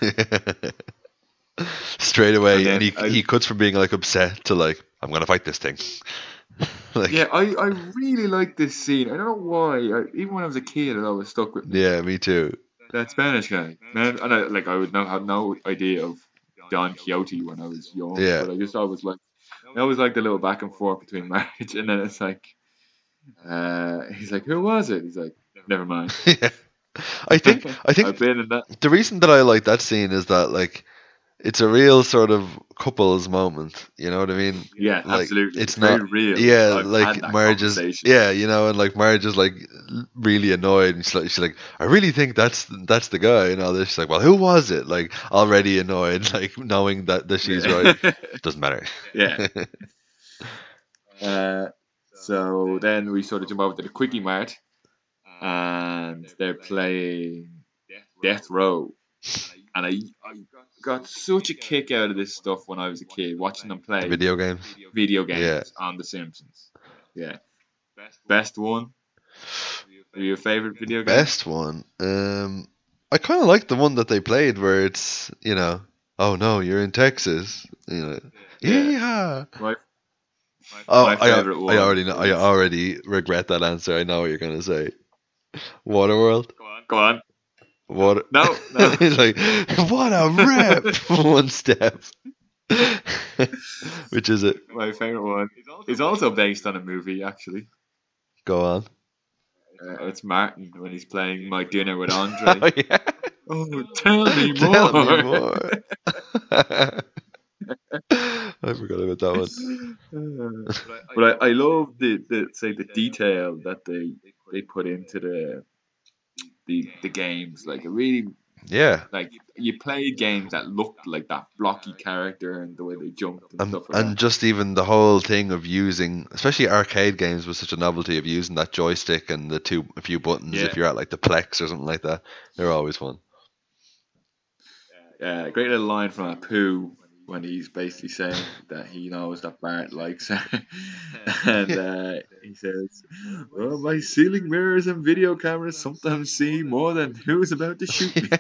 eat. Straight away, And then and he I- he cuts from being like upset to like, I'm gonna fight this thing. Like, Yeah, I, I really like this scene. I don't know why. I, even when I was a kid, it always stuck with me. yeah, me too. That Spanish guy, man. And I like I would not have no idea of Don Quixote when I was young. Yeah. But I just always like I always liked the little back and forth between Marge, and then it's like, uh, he's like, who was it? He's like, never mind. Yeah. I think I think I've been in that. the reason that I like that scene is that like it's a real sort of couples moment. You know what I mean? Yeah, Like, absolutely. It's It's very not real. Yeah, I've had like that Marge is. conversation. Yeah, you know, and like Marge is like really annoyed, and she's like, she's like, I really think that's that's the guy, and all this. She's like, well, who was it? Like already annoyed, like knowing that that she's Yeah. right. Doesn't matter. Yeah. Uh, so then we sort of jump over to the Quickie Mart, and they're playing Death Row. And I, I got such a kick out of this stuff when I was a kid, watching them play Video games. video games Yeah. on The Simpsons. Yeah. best one? Your favorite video game? Best one. Um, I kind of like the one that they played where it's, you know, oh no, you're in Texas. You know, yeah. My, oh, my I, favorite one. I already know. I already regret that answer. I know what you're gonna say. Waterworld. Go on. Water. No, no. He's like, what a rip! One step. Which is it? My favorite one is also based on a movie, actually. Go on. Uh, it's Martin when he's playing My Dinner with Andre. Oh, yeah. Oh, tell me more. Tell me more. I forgot about that one. Uh, but I, I love the, the say the detail that they they put into the the the games. Like it really, yeah. Like you played games that looked like that blocky character and the way they jumped and Um, stuff like and that. just even the whole thing of using, especially arcade games, was such a novelty of using that joystick and the two a few buttons. Yeah. If you're at like the Plex or something like that, they're always fun. Yeah, great little line from Apu when he's basically saying that he knows that Bart likes her. And uh, he says, well, my ceiling mirrors and video cameras sometimes see more than who's about to shoot me.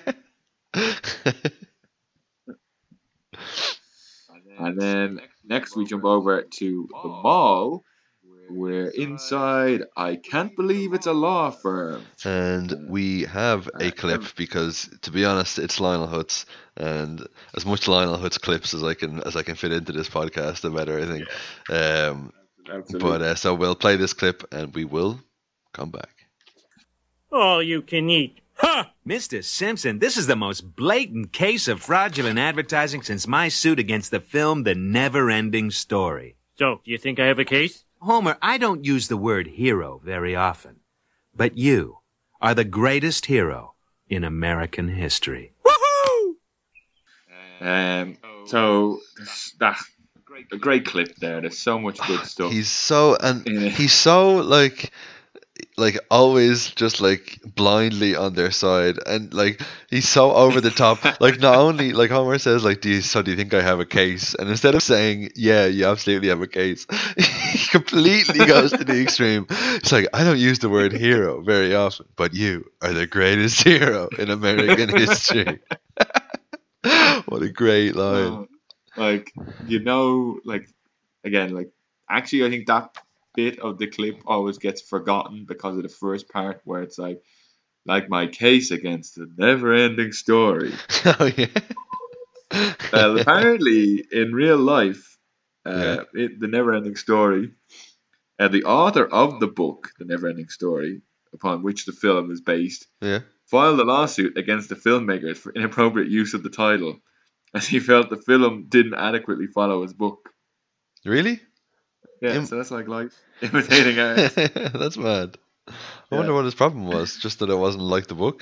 And then next we jump over to the mall, where inside, I can't believe it's a law firm. And we have a clip because, to be honest, it's Lionel Hutz, and as much Lionel Hutz clips as I can as I can fit into this podcast, the better, I think. Um, but uh, so we'll play this clip and we will come back. All you can eat. Ha! Mister Simpson, this is the most blatant case of fraudulent advertising since my suit against the film The Never-Ending Story. So, do you think I have a case? Homer, I don't use the word hero very often, but you are the greatest hero in American history. Woohoo! Um, so that a great clip there. There's so much good stuff. He's so and he's so like. Like always just like blindly on their side, and like he's so over the top. Like not only like Homer says like, do you so do you think I have a case? And instead of saying yeah you absolutely have a case, he completely goes to the extreme. It's like, I don't use the word hero very often, but you are the greatest hero in American history. What a great line. Uh, like you know like again like actually I think that bit of the clip always gets forgotten because of the first part where it's like like my case against the never-ending story. Oh yeah. Well, apparently in real life, uh, Yeah. it, the never-ending story, uh, the author of the book, The Never-Ending Story, upon which the film is based, Yeah. filed a lawsuit against the filmmakers for inappropriate use of the title, as he felt the film didn't adequately follow his book. Really? Yeah, Im- so that's like life imitating art. That's mad. I Yeah. wonder what his problem was. Just that it wasn't like the book.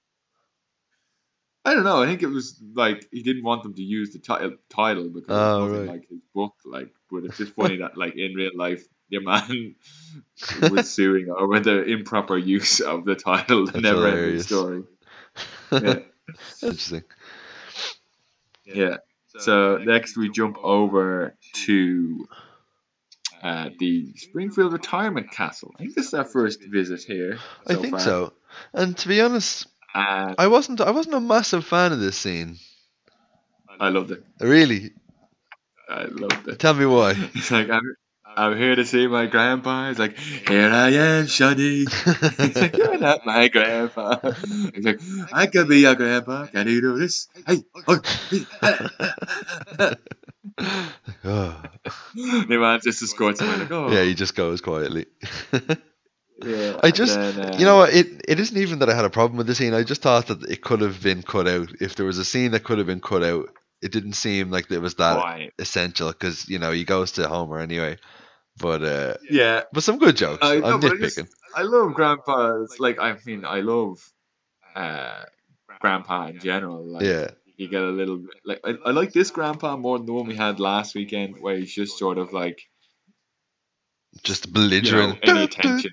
I don't know. I think it was like he didn't want them to use the ti- title because Oh, it wasn't right. like his book. Like, but it's just funny that like in real life, your man was suing over the improper use of the title, The That's Never-Ending hilarious. Story. Yeah. Interesting. Yeah. So next we jump over to uh, the Springfield Retirement Castle. I think this is our first visit here. I so think far. so. And to be honest, And I wasn't. I wasn't a massive fan of this scene. I loved it. Really. I loved it. Tell me why. He's like, I'm, I'm here to see my grandpa. He's like, here I am, Shuddy. He's like, you're not my grandpa. He's like, I could be your grandpa. Can you do this? Hey, oh, Oh. the man just escorts him. Like, oh. Yeah, he just goes quietly. Yeah, I and just, then, uh, you know what? It it isn't even that I had a problem with the scene. I just thought that it could have been cut out. If there was a scene that could have been cut out, it didn't seem like it was that Why? essential because you know he goes to Homer anyway. But uh, Yeah. but some good jokes. I, I'm no, but I, just, nitpicking. I love grandpas. Like, I mean, I love uh, grandpa in general. Like, Yeah. You get a little bit, like, I, I like this grandpa more than the one we had last weekend where he's just sort of like, Just belligerent. You know, any attention.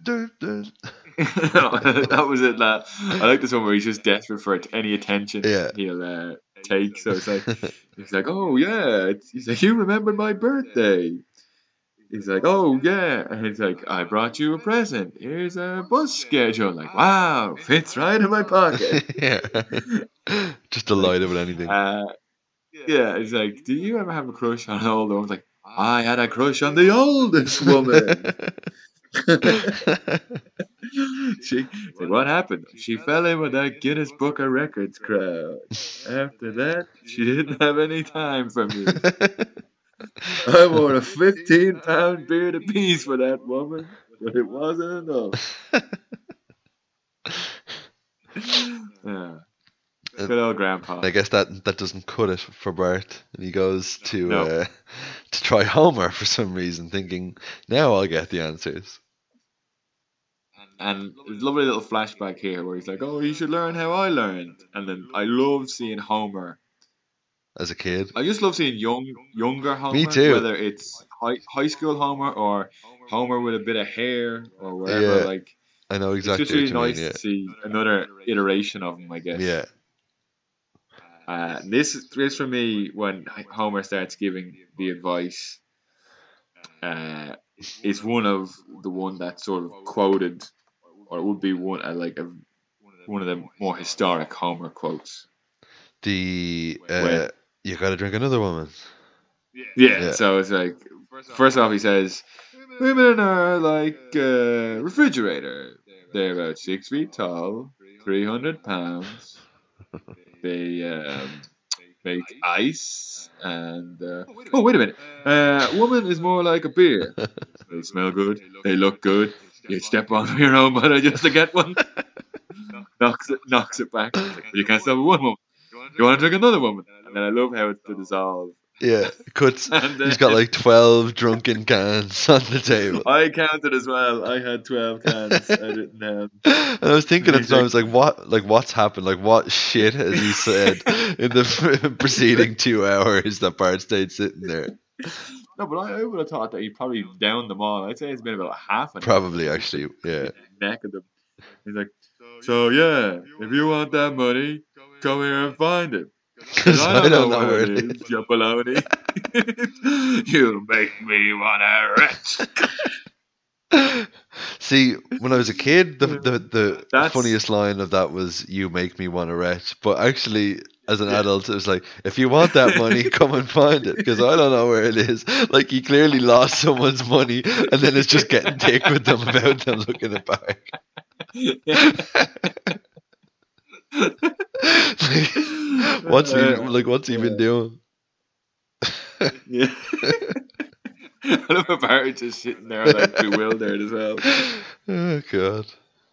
That was it. That I like this one where he's just desperate for it, any attention Yeah. he'll uh, take. So it's like he's like, oh yeah, it's, he's like, you remembered my birthday. he's like, oh yeah, and he's like, I brought you a present. Here's a bus schedule. Like, wow, fits right in my pocket. Yeah. Just delighted with anything. Uh, yeah, he's like, do you ever have a crush on an older woman? Like, I had a crush on the oldest woman. She said, what happened? She fell in with that Guinness Book of Records crowd. After that, she didn't have any time for me. I wore a fifteen pound beard apiece for that woman, but it wasn't enough. Yeah. Good old grandpa. I guess that that doesn't cut it for Bart, and he goes to No. uh, to try Homer for some reason, thinking now I'll get the answers. And there's a lovely little flashback here where he's like, oh, you should learn how I learned. And then I love seeing Homer. As a kid, I just love seeing young, younger Homer. Me too. Whether it's high, high school Homer or Homer with a bit of hair or whatever. Yeah, Like, I know exactly it's just really what you nice mean. to see another iteration of him, I guess. Yeah, Uh, this is for me when Homer starts giving the advice. Uh, it's one of the one that's sort of quoted, or it would be one uh, like a, one of the more historic Homer quotes. the uh, Where- you got to drink another woman. Yeah, Yeah. so it's like, first off, he says, women are like a refrigerator. They're about six feet tall, three hundred pounds. They um, make ice, and uh, oh, wait a minute. Uh, woman is more like a beer. They smell good. They look good. You step on your own mother just to get one. knocks it, knocks it back. It's like, you can't stop with one woman. You want to drink another woman? And then I love how it's to dissolve. Yeah, cuts. And, uh, He's got like twelve drunken cans on the table. I counted as well. I had twelve cans. I didn't have. And I was thinking at the He's time, I like- was like, what, like, what's happened? Like, what shit has he said in the preceding two hours that Bart stayed sitting there? No, but I, I would have thought that he probably downed them all. I'd say it's been about half an Probably, actually, yeah. neck of them. He's like, so yeah, if you want that money, come here and find it. 'Cause I don't, know, where it is, you baloney. You make me wanna retch. See, when I was a kid, the the, the That's- funniest line of that was "You make me want to retch." But actually, as an adult, it was like, "If you want that money, come and find it," because I don't know where it is. Like he clearly lost someone's money, and then it's just getting thick with them about them looking it back. like, what's he like? What's he been doing? Yeah. I love how Bart's just sitting there like bewildered as well. Oh god.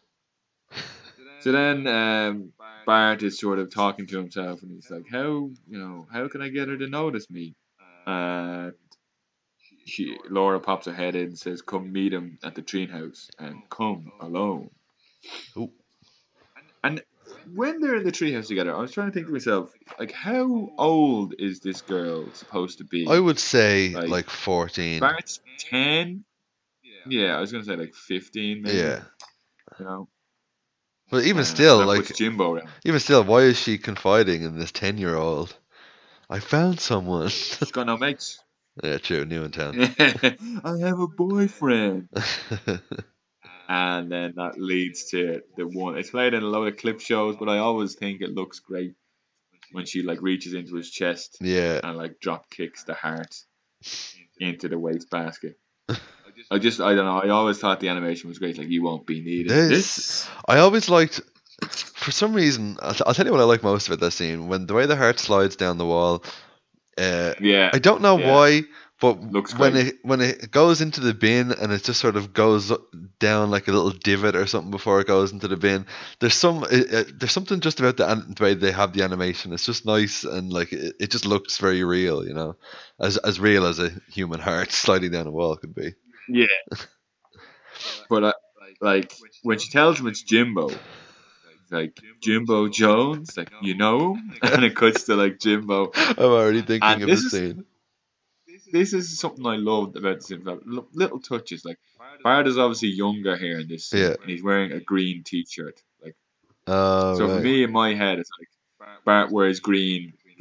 So then um, Bart is sort of talking to himself, and he's like, "How you know? How can I get her to notice me?" And she, Laura pops her head in and says, "Come meet him at the treehouse, and come alone." Ooh. And when they're in the treehouse together, I was trying to think to myself, like, how old is this girl supposed to be? I would say Like, like fourteen. Bart's ten. Yeah, I was gonna say like fifteen, maybe. Yeah. You know. But even Uh, still, that like, puts Jimbo around. even still, why is she confiding in this ten-year-old? I found someone. She's got no mates. Yeah, true. New in town. I have a boyfriend. And then that leads to the one. It's played in a lot of clip shows, but I always think it looks great when she like reaches into his chest Yeah. and like drop kicks the heart into the wastebasket. I just I don't know. I always thought the animation was great. Like, you won't be needed. This, This, I always liked. For some reason, I'll, I'll tell you what I like most about that scene. When the way the heart slides down the wall. Uh, yeah. I don't know yeah. why, but Looks when great. it when it goes into the bin and it just sort of goes up- down like a little divot or something before it goes into the bin, there's some uh, uh, there's something just about the, an- the way they have the animation. It's just nice and like it, it just looks very real, you know, as as real as a human heart sliding down a wall could be. Yeah. But uh, like when she tells him it's Jimbo, like Jimbo Jones, like, you know him, and it cuts to like Jimbo. I'm already thinking And of the this is- scene. This is something I loved about this film. L- Little touches, like Bart is obviously younger here in this scene, Yeah. and he's wearing a green T-shirt. Like, Oh, so for right. me in my head, it's like Bart wears green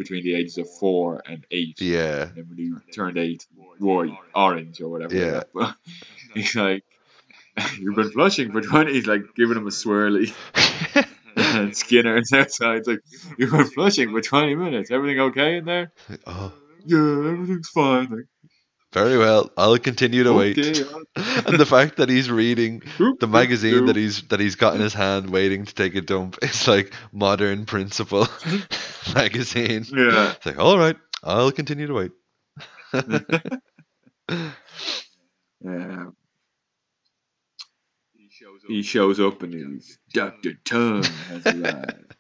between the ages of four and eight. Yeah. And then when he turned eight, wore orange or whatever. Yeah. But he's like, you've been flushing for twenty. He's like giving him a swirly. And Skinner's outside. It's like, you've been flushing for twenty minutes. Everything okay in there? Oh. Yeah, everything's fine. Like, very well. I'll continue to wait. okay, And the fact that he's reading the magazine oop. that he's that he's got in his hand, waiting to take a dump, it's like Modern Principal magazine. Yeah. It's like, all right, I'll continue to wait. Yeah. He shows up and he's Doctor Tongue has arrived.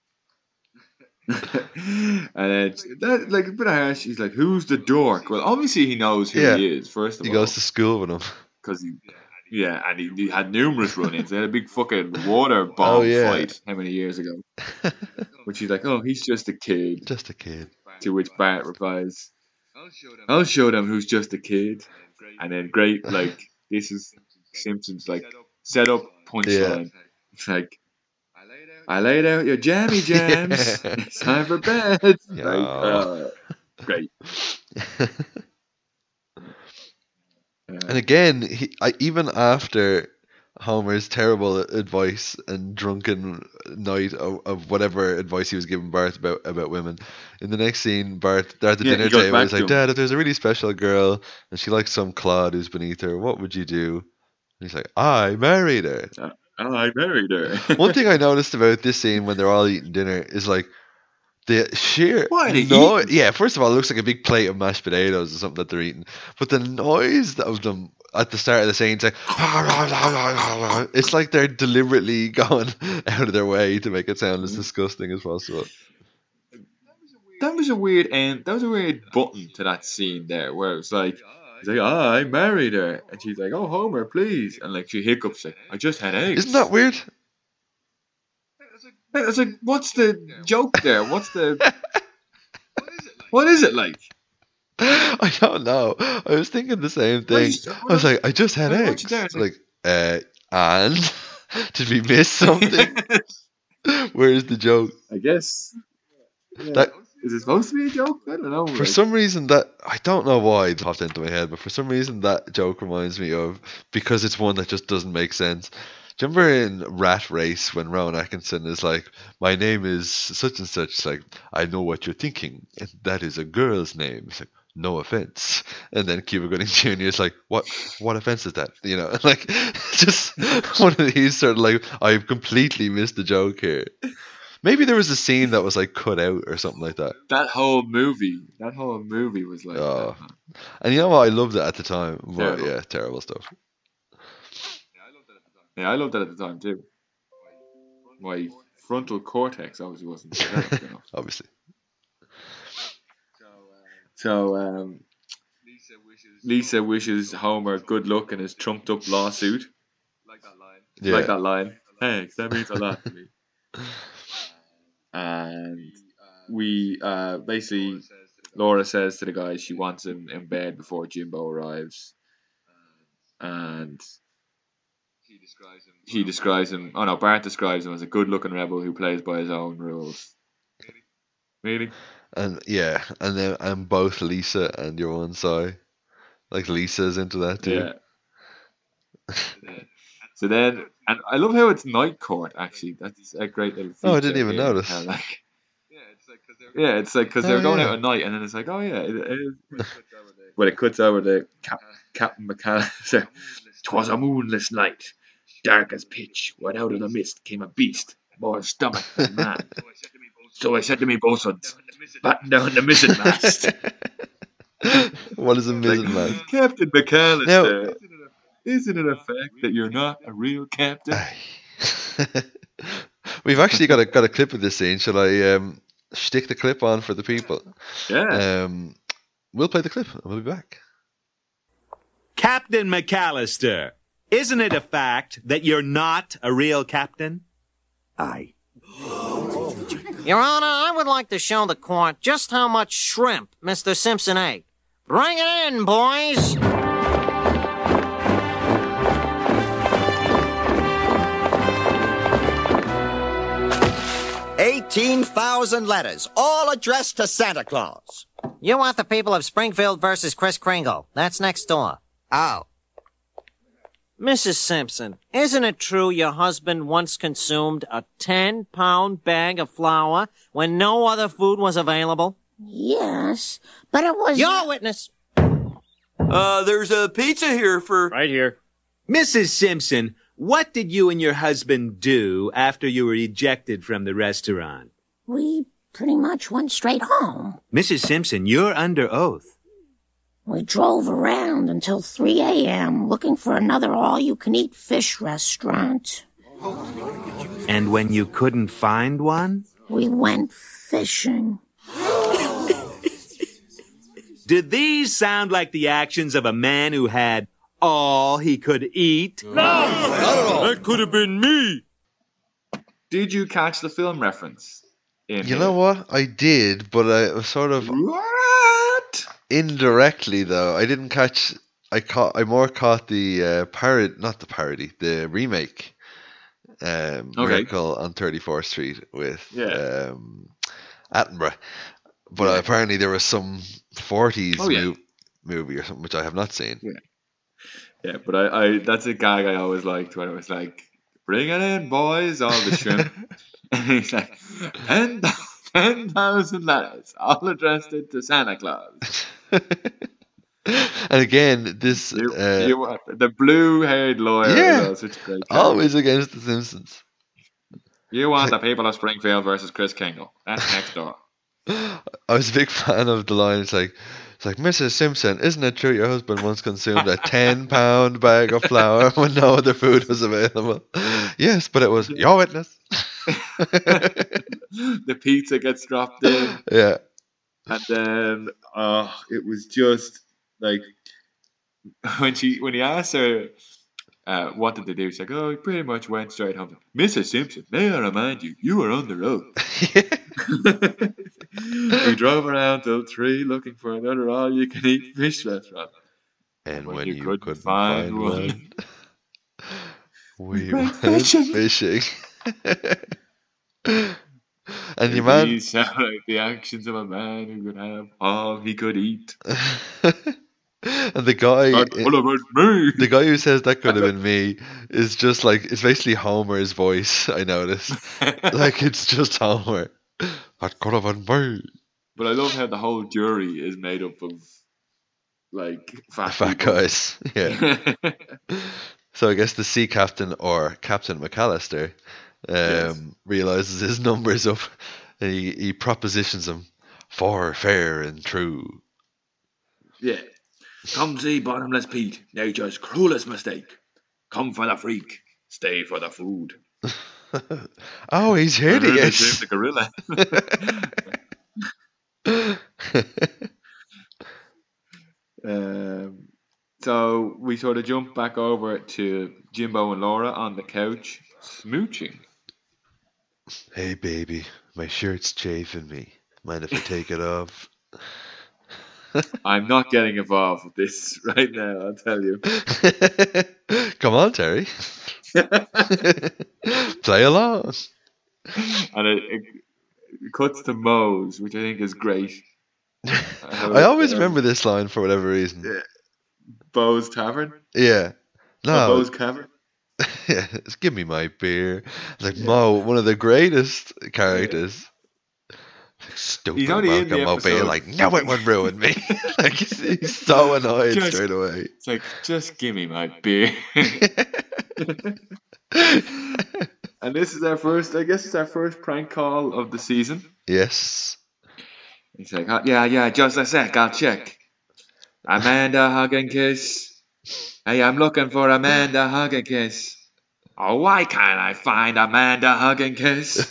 And then that like a bit of harsh. He's like, "Who's the dork?" Well, obviously he knows who Yeah. he is. First of He all, goes to school with him. because he, yeah, and he, he had numerous run-ins. They had a big fucking water bomb Oh, yeah. fight how many years ago? Which he's like, "Oh, he's just a kid." Just a kid. To which Bart replies, "I'll show them who's just a kid." And then great, like this is Simpsons like set up punchline. It's like, I laid out your jammy jams. Yeah. It's time for bed. Like, Oh. uh, great. And again, he, I, even after Homer's terrible advice and drunken night of, of whatever advice he was giving Bart about, about women, in the next scene, Bart, they're at the Yeah, dinner he goes table, back he's to like, him. Dad, if there's a really special girl and she likes some clod who's beneath her, what would you do? And he's like, I married her. Uh, I married her. One thing I noticed about this scene when they're all eating dinner is like the sheer What are they no, eating? yeah. First of all, it looks like a big plate of mashed potatoes or something that they're eating, but the noise of them at the start of the scene, it's like it's like they're deliberately going out of their way to make it sound as disgusting as possible. That was a weird end. That was a weird button to that scene there, where it was like, he's like, oh, I married her, and she's like, oh, Homer, please, and like she hiccups, like, I just had eggs. Isn't that weird? It's like, what's the joke there? What's the? What is it like? I don't know. I was thinking the same What thing. is- I was like, I just had What- eggs. what's there? It's Like, uh, and did we miss something? Where's the joke? I guess. Yeah. That Is it supposed to be a joke? I don't know. for like- some reason that I don't know why it popped into my head, but for some reason that joke reminds me of because it's one that just doesn't make sense. Do you remember in Rat Race when Rowan Atkinson is like, "My name is such and such"? It's like, I know what you're thinking, and that is a girl's name. It's like, no offense. And then Cuba Gooding Junior is like, what? What offense is that? You know, like just one of these sort of like, I've completely missed the joke here. Maybe there was a scene that was like cut out or something like that. That whole movie, that whole movie was like, Oh. that, man. And you know what? I loved it at the time. But Terrible. yeah, terrible stuff. Yeah, I loved that at the time too. My frontal cortex obviously wasn't developed enough. Obviously. So, um, Lisa wishes Homer good luck in his trumped up lawsuit. Yeah. Like that line. Thanks, that means a lot to me. And we, uh, basically, Laura says to the guys she wants him in bed before Jimbo arrives. And he describes him, oh no, Bart describes him as a good looking rebel who plays by his own rules. Really? And yeah, and then and both Lisa and your one side. Like Lisa's into that too. Yeah. So then, and I love how it's night court. Actually, that's a great little. Oh, I feature didn't even here, notice. how, like, yeah, it's like because Oh, they're going yeah. out at night, and then it's like, oh yeah, it, it is. But it cuts over to Cap, Captain McAllister. 'Twas a moonless night, dark as pitch. When out of the mist came a beast, more stomach than man. So I said to me boatswains, batten down the mizzen mast. What is a Like, mizzen mast? Captain McAllister. Now- Isn't it a fact that you're not a real captain? We've actually got a got a clip of this scene. Shall I um stick the clip on for the people? Yeah. Um, we'll play the clip and we'll be back. Captain McAllister, isn't it a fact that you're not a real captain? Aye. Your Honor, I would like to show the court just how much shrimp Mister Simpson ate. Bring it in, boys! Ate fifteen thousand letters, all addressed to Santa Claus. You want the people of Springfield versus Kris Kringle. That's next door. Oh. Missus Simpson, isn't it true your husband once consumed a ten-pound bag of flour when no other food was available? Yes, but it was... Your witness. Uh, there's a pizza here for... Right here. Missus Simpson, what did you and your husband do after you were ejected from the restaurant? We pretty much went straight home. Missus Simpson, you're under oath. We drove around until three a.m. looking for another all-you-can-eat fish restaurant. And when you couldn't find one? We went fishing. Did these sound like the actions of a man who had all he could eat? No! That could have been me! Did you catch the film reference? In You here? know what? I did, but I was sort of What? indirectly though. I didn't catch. I caught. I more caught the uh, parody, not the parody, the remake. Um, Okay. Miracle on thirty-fourth Street with Yeah. um, Attenborough. But Yeah. apparently there was some forties Oh, yeah. mo- movie or something which I have not seen. Yeah. Yeah, but I, I that's a gag I always liked when it was like, bring it in, boys, all the shrimp. And he's like, ten ten thousand letters, all addressed to Santa Claus. And again, this You, uh, you are the blue-haired lawyer. Yeah. was such a great character. always against the Simpsons. You want the people of Springfield versus Kris Kringle. That's next door. I was a big fan of the line. It's like, it's like, Missus Simpson, isn't it true your husband once consumed a ten pound bag of flour when no other food was available? Yes, but it was your witness. The pizza gets dropped in, Yeah. and then uh, it was just like when she when he asked her uh, what did they do, she's like, oh, he pretty much went straight home. Missus Simpson, may I remind you, you were on the road. We drove around till three looking for another all-you-can-eat fish restaurant. And when, when you, you couldn't, couldn't find, find one, We went went fishing. fishing. And your man, man, these sound like the actions of a man who could have all he could eat. and the guy, That could have been me. the guy who says that could have been me, is just like, it's basically Homer's voice. I noticed, like it's just Homer. That could have been me. But I love how the whole jury is made up of like fat, Fat people. guys, yeah. So I guess the sea captain or Captain McAllister um, Yes. realizes his number's up, and he, he propositions him for fair and true. Yeah. Come see Bottomless Pete, nature's cruelest mistake. Come for the freak, stay for the food. Oh, he's I heard they hideous. saved the gorilla. um, so we sort of jump back over to Jimbo and Laura on the couch, smooching. Hey, baby, my shirt's chafing me. Mind if I take it off? I'm not getting involved with this right now, I'll tell you. Come on, Terry. Play along. And it, it, it cuts to Moe's, which I think is great. I always remember this line for whatever reason. Yeah. Bo's Tavern? Yeah. Or No. Bo's Cavern? Yeah, just give me my beer. Like Mo, one of the greatest characters. Stupid He's only in the Malcolm Mobile, episode. like, no, it would ruin me. Like, he's, he's so annoyed Just- straight away. It's like, just give me my beer. And this is our first, I guess it's our first prank call of the season. Yes. He's like, "Oh, yeah, yeah, just a sec, I'll check. Amanda Hug and Kiss. Hey, I'm looking for Amanda Hug and Kiss. Oh, why can't I find Amanda Hug and Kiss?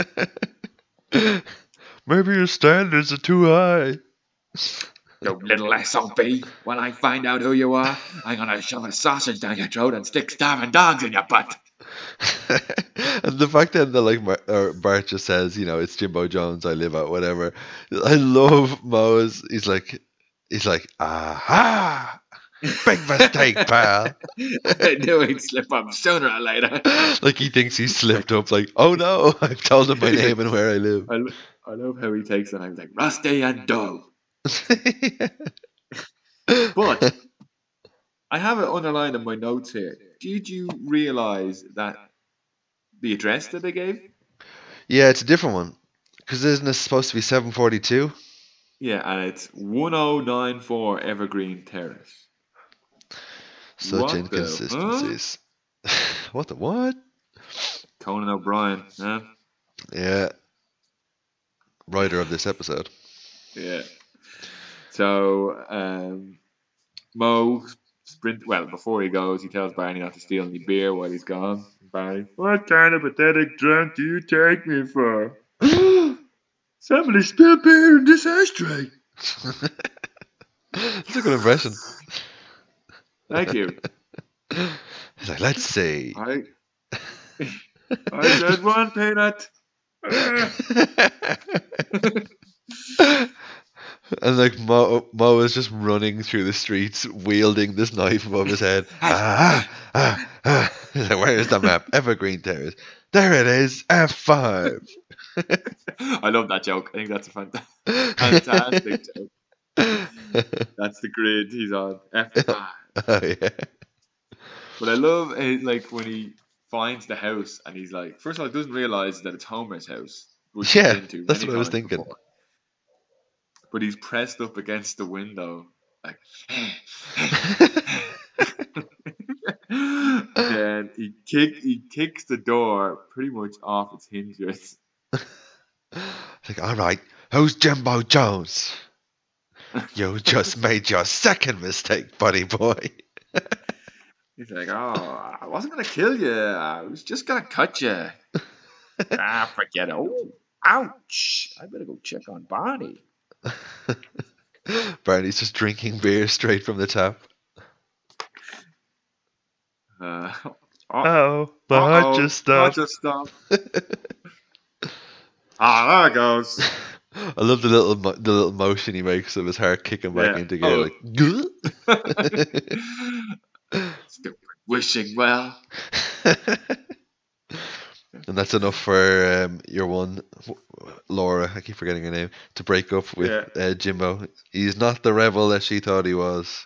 Maybe your standards are too high. You little S O B. When I find out who you are, I'm gonna shove a sausage down your throat and stick starving dogs in your butt. And the fact that the, like Mar- or Bart just says, you know, it's Jimbo Jones, I live out, whatever. I love Mo's. He's like, he's like, aha. Big mistake, pal. I knew he'd slip up sooner or later. Like he thinks he's slipped up. Like, oh no, I've told him my name and where I live. I, lo- I love how he takes it. I'm like, rusty and dull. But I have it underlined in my notes here. Did you realise that the address that they gave? Yeah, it's a different one. Because isn't it supposed to be seven forty-two? Yeah, and it's one oh nine four Evergreen Terrace. Such What the- inconsistencies. What the what? Conan O'Brien, huh? Yeah. Writer of this episode. Yeah. So, um, Mo sprint. Well, before he goes, he tells Barney not to steal any beer while he's gone. Barney, what kind of pathetic drunk do you take me for? Somebody spilled beer in this ashtray. That's a good impression. Thank you. He's like, let's see. I, I said one peanut. And like Mo, Mo is just running through the streets, wielding this knife above his head. ah, ah, ah. He's like, where is the map? Evergreen Terrace. There it is. F five. I love that joke. I think that's a fant- fantastic joke. That's the grid he's on. F five. Oh, yeah. But I love it, like when he finds the house and he's like, first of all, he doesn't realize that it's Homer's house. Which he's Yeah, been to that's many what I was times thinking. before. But he's pressed up against the window, like, and he kick he kicks the door pretty much off its hinges. Like, all right, who's Jimbo Jones? You just made your second mistake, buddy boy. He's like, oh, I wasn't gonna kill you. I was just gonna cut you. Ah, forget it. Oh, ouch! I better go check on Barney. Barney's just drinking beer straight from the tap. Uh, Oh, the uh-oh, heart just stopped. Heart just stopped. Ah, there it goes. I love the little mo- the little motion he makes of his heart kicking back Yeah. into gear, Oh. like. Stupid wishing well. And that's enough for um, your one, Laura. I keep forgetting her name. To break up with Yeah. uh, Jimbo. He's not the rebel that she thought he was.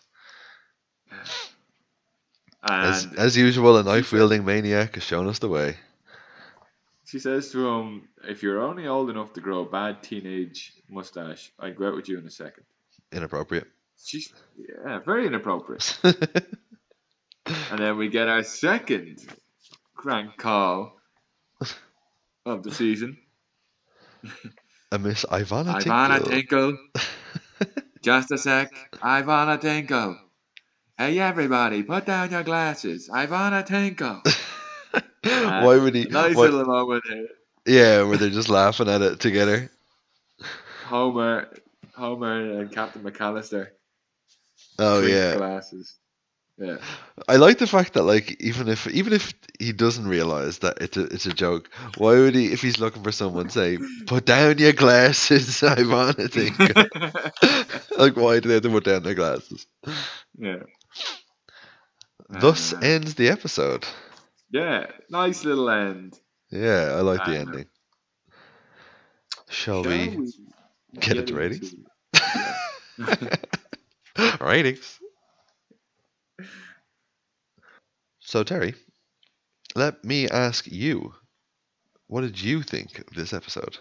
As And as usual, a knife wielding maniac has shown us the way. she says to him, if you're only old enough to grow a bad teenage mustache, I'd go out with you in a second. Inappropriate. She's, yeah, very inappropriate. And then we get our second crank call of the season. A Miss Ivana Ivana Tinkle. Tinkle. Just a sec. Ivana Tinkle. Hey, everybody, put down your glasses. Ivana Tinkle. Uh, Why would he? Nice why- little moment here. Yeah, where they're just laughing at it together. Homer, Homer and Captain McAllister. Oh Twink yeah. Glasses. Yeah. I like the fact that like even if even if he doesn't realize that it's a it's a joke, why would he, if he's looking for someone, say, "Put down your glasses, I want to think." Like, why do they have to put down their glasses? Yeah. Thus Uh, ends the episode. Yeah. Nice little end. Yeah, I like the Uh, ending. Shall, Shall we we get get into ratings? into- Ratings. So Terry, let me ask you, what did you think of this episode?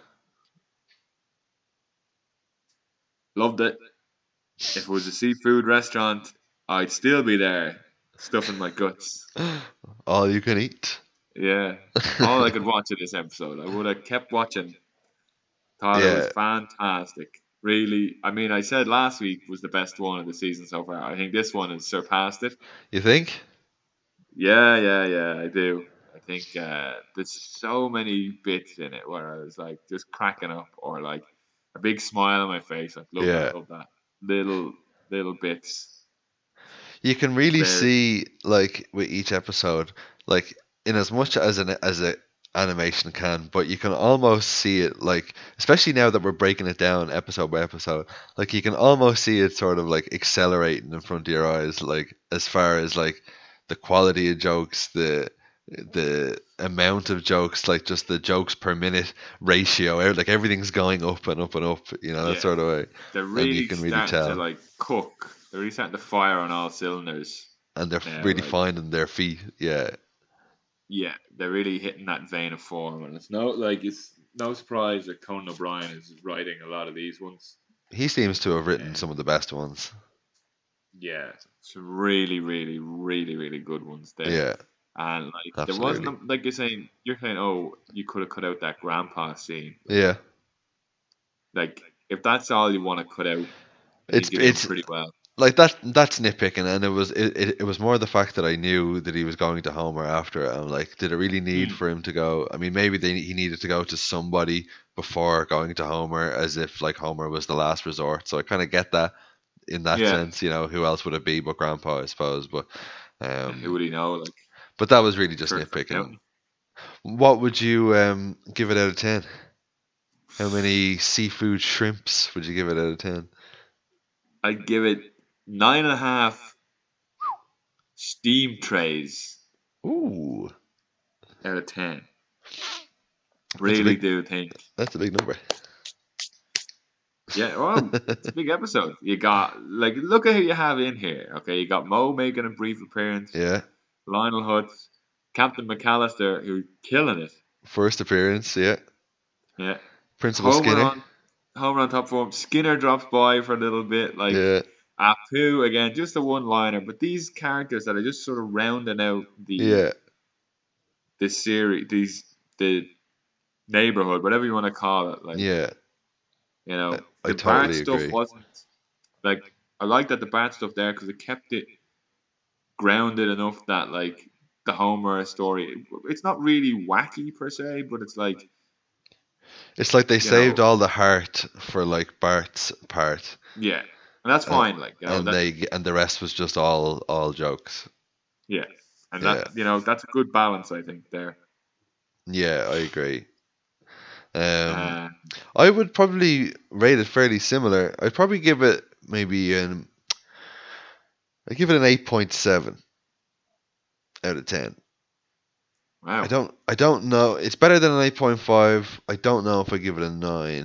Loved it. If it was a seafood restaurant, I'd still be there, stuffing my guts. All you can eat. Yeah. All I could watch in this episode. I would have kept watching. Thought it was Yeah. fantastic. Really, I mean, I said last week was the best one of the season so far. I think this one has surpassed it. You think? Yeah, yeah, yeah, I do. I think uh, there's so many bits in it where I was like just cracking up or like a big smile on my face. Like, love Yeah. that, love that. Little, little bits. You can really Very- see, like, with each episode, like, in as much as an as a animation can, but you can almost see it, like, especially now that we're breaking it down episode by episode, like you can almost see it sort of like accelerating in front of your eyes, like as far as like the quality of jokes, the the amount of jokes, like just the jokes per minute ratio, like everything's going up and up and up, you know, that Yeah. sort of way. They're And really you can really starting tell. to like cook. They're really starting to fire on all cylinders. And they're now, really like- finding their feet, yeah. Yeah, they're really hitting that vein of form, and it's no like it's no surprise that Conan O'Brien is writing a lot of these ones. He seems to have written some of the best ones. Yeah, some really, really, really, really good ones there. Yeah. And like there Absolutely. wasn't like you're saying, you're saying, oh, you could have cut out that grandpa scene. Yeah. Like if that's all you want to cut out, then It's you did it's pretty well. like that. That's nitpicking, and it was it, it, it was more the fact that I knew that he was going to Homer after it. I'm like, did it really need Mm. for him to go? I mean, maybe they, he needed to go to somebody before going to Homer, as if like Homer was the last resort. So I kind of get that in that Yeah. sense. You know, who else would it be but Grandpa, I suppose. But um, Who would he know? Like, but that was really just Perfect nitpicking. Mountain. What would you um give it out of ten? How many seafood shrimps would you give it out of ten? I'd give it nine and a half steam trays Ooh, out of ten. a Really big- do think. that's a big number. Yeah, well, it's a big episode. You got like look at who you have in here. Okay, you got Mo making a brief appearance. Yeah, Lionel Hutz, Captain McAllister, who's killing it. first appearance. Yeah, Yeah. Principal Homer Skinner. on, Homer on top form. Skinner drops by for a little bit. Like Yeah, Apu again, just a one-liner. But these characters that are just sort of rounding out the yeah, the series, these the neighborhood, whatever you want to call it. Like yeah. you know, I the totally Bart stuff agree. wasn't like I like that the Bart stuff there because it kept it grounded enough that like the Homer story, it's not really wacky per se, but it's like It's like they You saved know. all the heart for like Bart's part, yeah, and that's Uh, fine. Like you know, and that, they and the rest was just all all jokes. yeah, and that you know that's a good balance I think there. Yeah, I agree. Um, Uh, I would probably rate it fairly similar. I'd probably give it maybe an I give it an eight point seven out of ten. wow, I don't I don't know. It's better than an eight point five. I don't know if I give it a nine.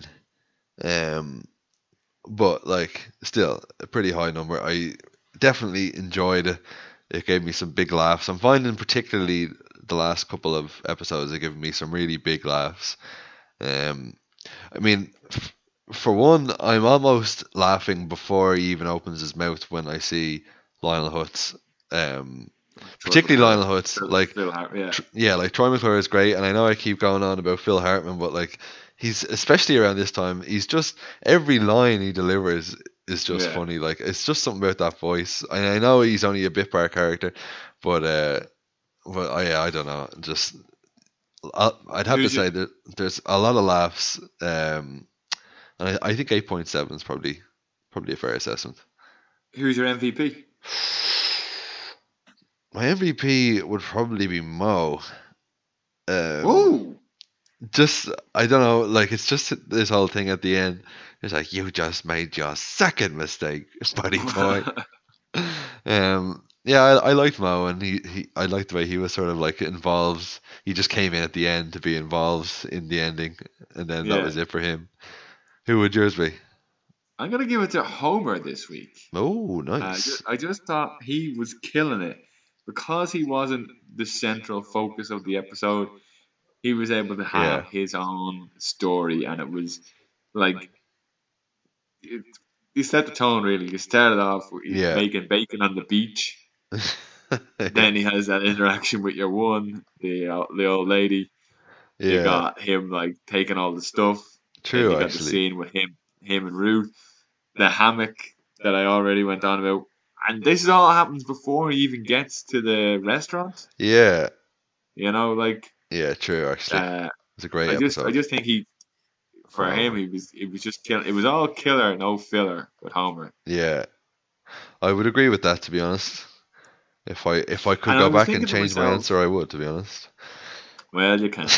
Um but like still a pretty high number. I definitely enjoyed it. It gave me some big laughs. I'm finding particularly the last couple of episodes are giving me some really big laughs. Um I mean f- for one, I'm almost laughing before he even opens his mouth when I see Lionel Hutz. Um particularly Lionel Hutz, Phil- like Phil Hart, yeah, Tr- yeah, like Troy McClure is great, and I know I keep going on about Phil Hartman, but like he's especially around this time, he's just every line he delivers is just Yeah. funny. Like it's just something about that voice. And I know he's only a bit part character, but uh, but I I don't know, just I, I'd have Who's to say your- that there's a lot of laughs. Um, and I, I think eight point seven is probably probably a fair assessment. who's your M V P? My M V P would probably be Mo. Um, Ooh, just I don't know, like it's just this whole thing at the end. It's like you just made your second mistake, buddy boy. um, yeah, I, I liked Mo, and he, he I liked the way he was sort of like involved. He just came in at the end to be involved in the ending, and then that Yeah. was it for him. Who would yours be? I'm gonna give it to Homer this week. Oh, Uh, nice. ju- I just thought he was killing it because he wasn't the central focus of the episode. He was able to have Yeah. his own story, and it was like it, he set the tone. Really, he started off with he's Yeah. making bacon on the beach. Then he has that interaction with your one, the uh, the old lady. You Yeah, got him like taking all the stuff. true. Then you got the Actually, scene with him, him and Ruth, the hammock that I already went on about, and this is all happens before he even gets to the restaurant. yeah, You know, like yeah, true. Actually, uh, it's a great I just, episode. I just think he, for Oh. him, he was, it was just kill. It was all killer, no filler with Homer. Yeah, I would agree with that. To be honest, if I if I could And I go was back thinking and to change my myself- answer, I would. To be honest. Well, you can.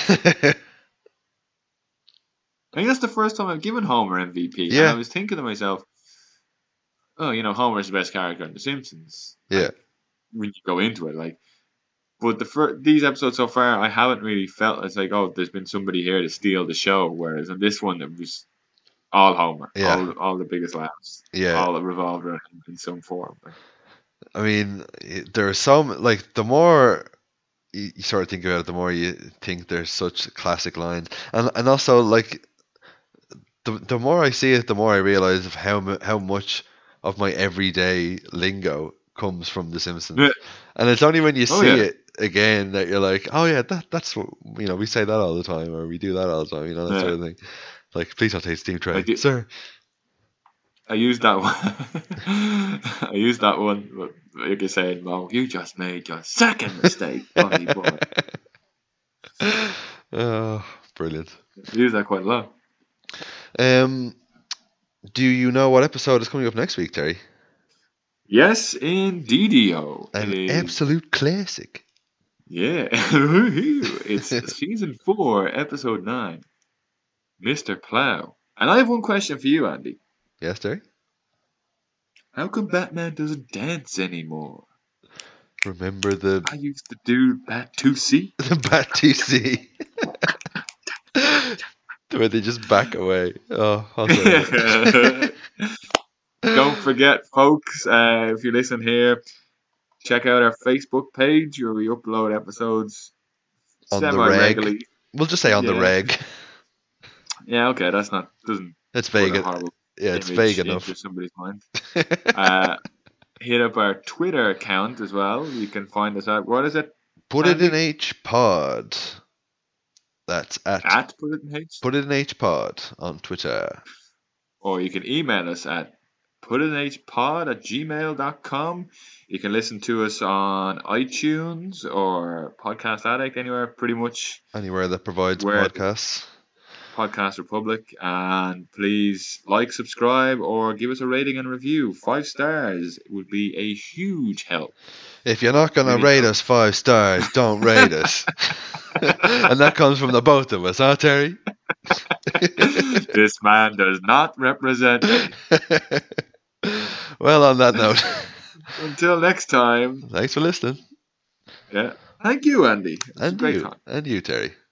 I think that's the first time I've given Homer M V P. Yeah. And I was thinking to myself, oh, you know, Homer's the best character in The Simpsons. Yeah. Like, when you go into it, like, but the fir- these episodes so far, I haven't really felt it's like, oh, there's been somebody here to steal the show. Whereas on this one, it was all Homer, Yeah. all all the biggest laughs, Yeah. all that revolved around him in some form. I mean, it- there are some, like, the more you, you sort of think about it, the more you think there's such classic lines. And and also, like, the the more I see it, the more I realize of how mu- how much of my everyday lingo comes from The Simpsons. Yeah. And it's only when you Oh, see yeah. it again that you're like, oh yeah, that that's what, you know, we say that all the time, or we do that all the time, you know, that Yeah. sort of thing. Like, please don't take steam tray, I do- sir. I used that one. I used that one. But like you're saying, Mo, you just made your second mistake, buddy boy. Oh, brilliant. I use that quite a lot. Um, do you know what episode is coming up next week, Terry? Yes, indeedio. An It is- absolute classic. Yeah. It's season four, episode nine. Mister Plow. And I have one question for you, Andy. Yes, Terry? How come Batman doesn't dance anymore? Remember the I used to do Bat two C. the Bat two C. Where they just back away. Oh, awesome. Don't forget, folks, uh, if you listen here, check out our Facebook page where we upload episodes On the semi-regularly. reg. We'll just say on the Yeah. reg. Yeah, okay, that's not doesn't. It's put a vague. horrible Yeah, it's image vague into enough. somebody's mind. uh, hit up our Twitter account as well. You can find us at what is it? Put it Andy? in H pod. That's at, At Put It in H. Put it in H pod on Twitter. Or you can email us at putinhpod at gmail dot com. You can listen to us on iTunes or Podcast Addict, anywhere pretty much. Anywhere that provides Where- podcasts. Podcast Republic. And please like, subscribe, or give us a rating and review. Five stars would be a huge help. If you're not going to Really rate don't. us five stars, don't rate us. And that comes from the both of us, huh, Terry? This man does not represent me. Well, on that note, Until next time. thanks for listening. Yeah. Thank you, Andy. It was a And great you, time. and you, Terry.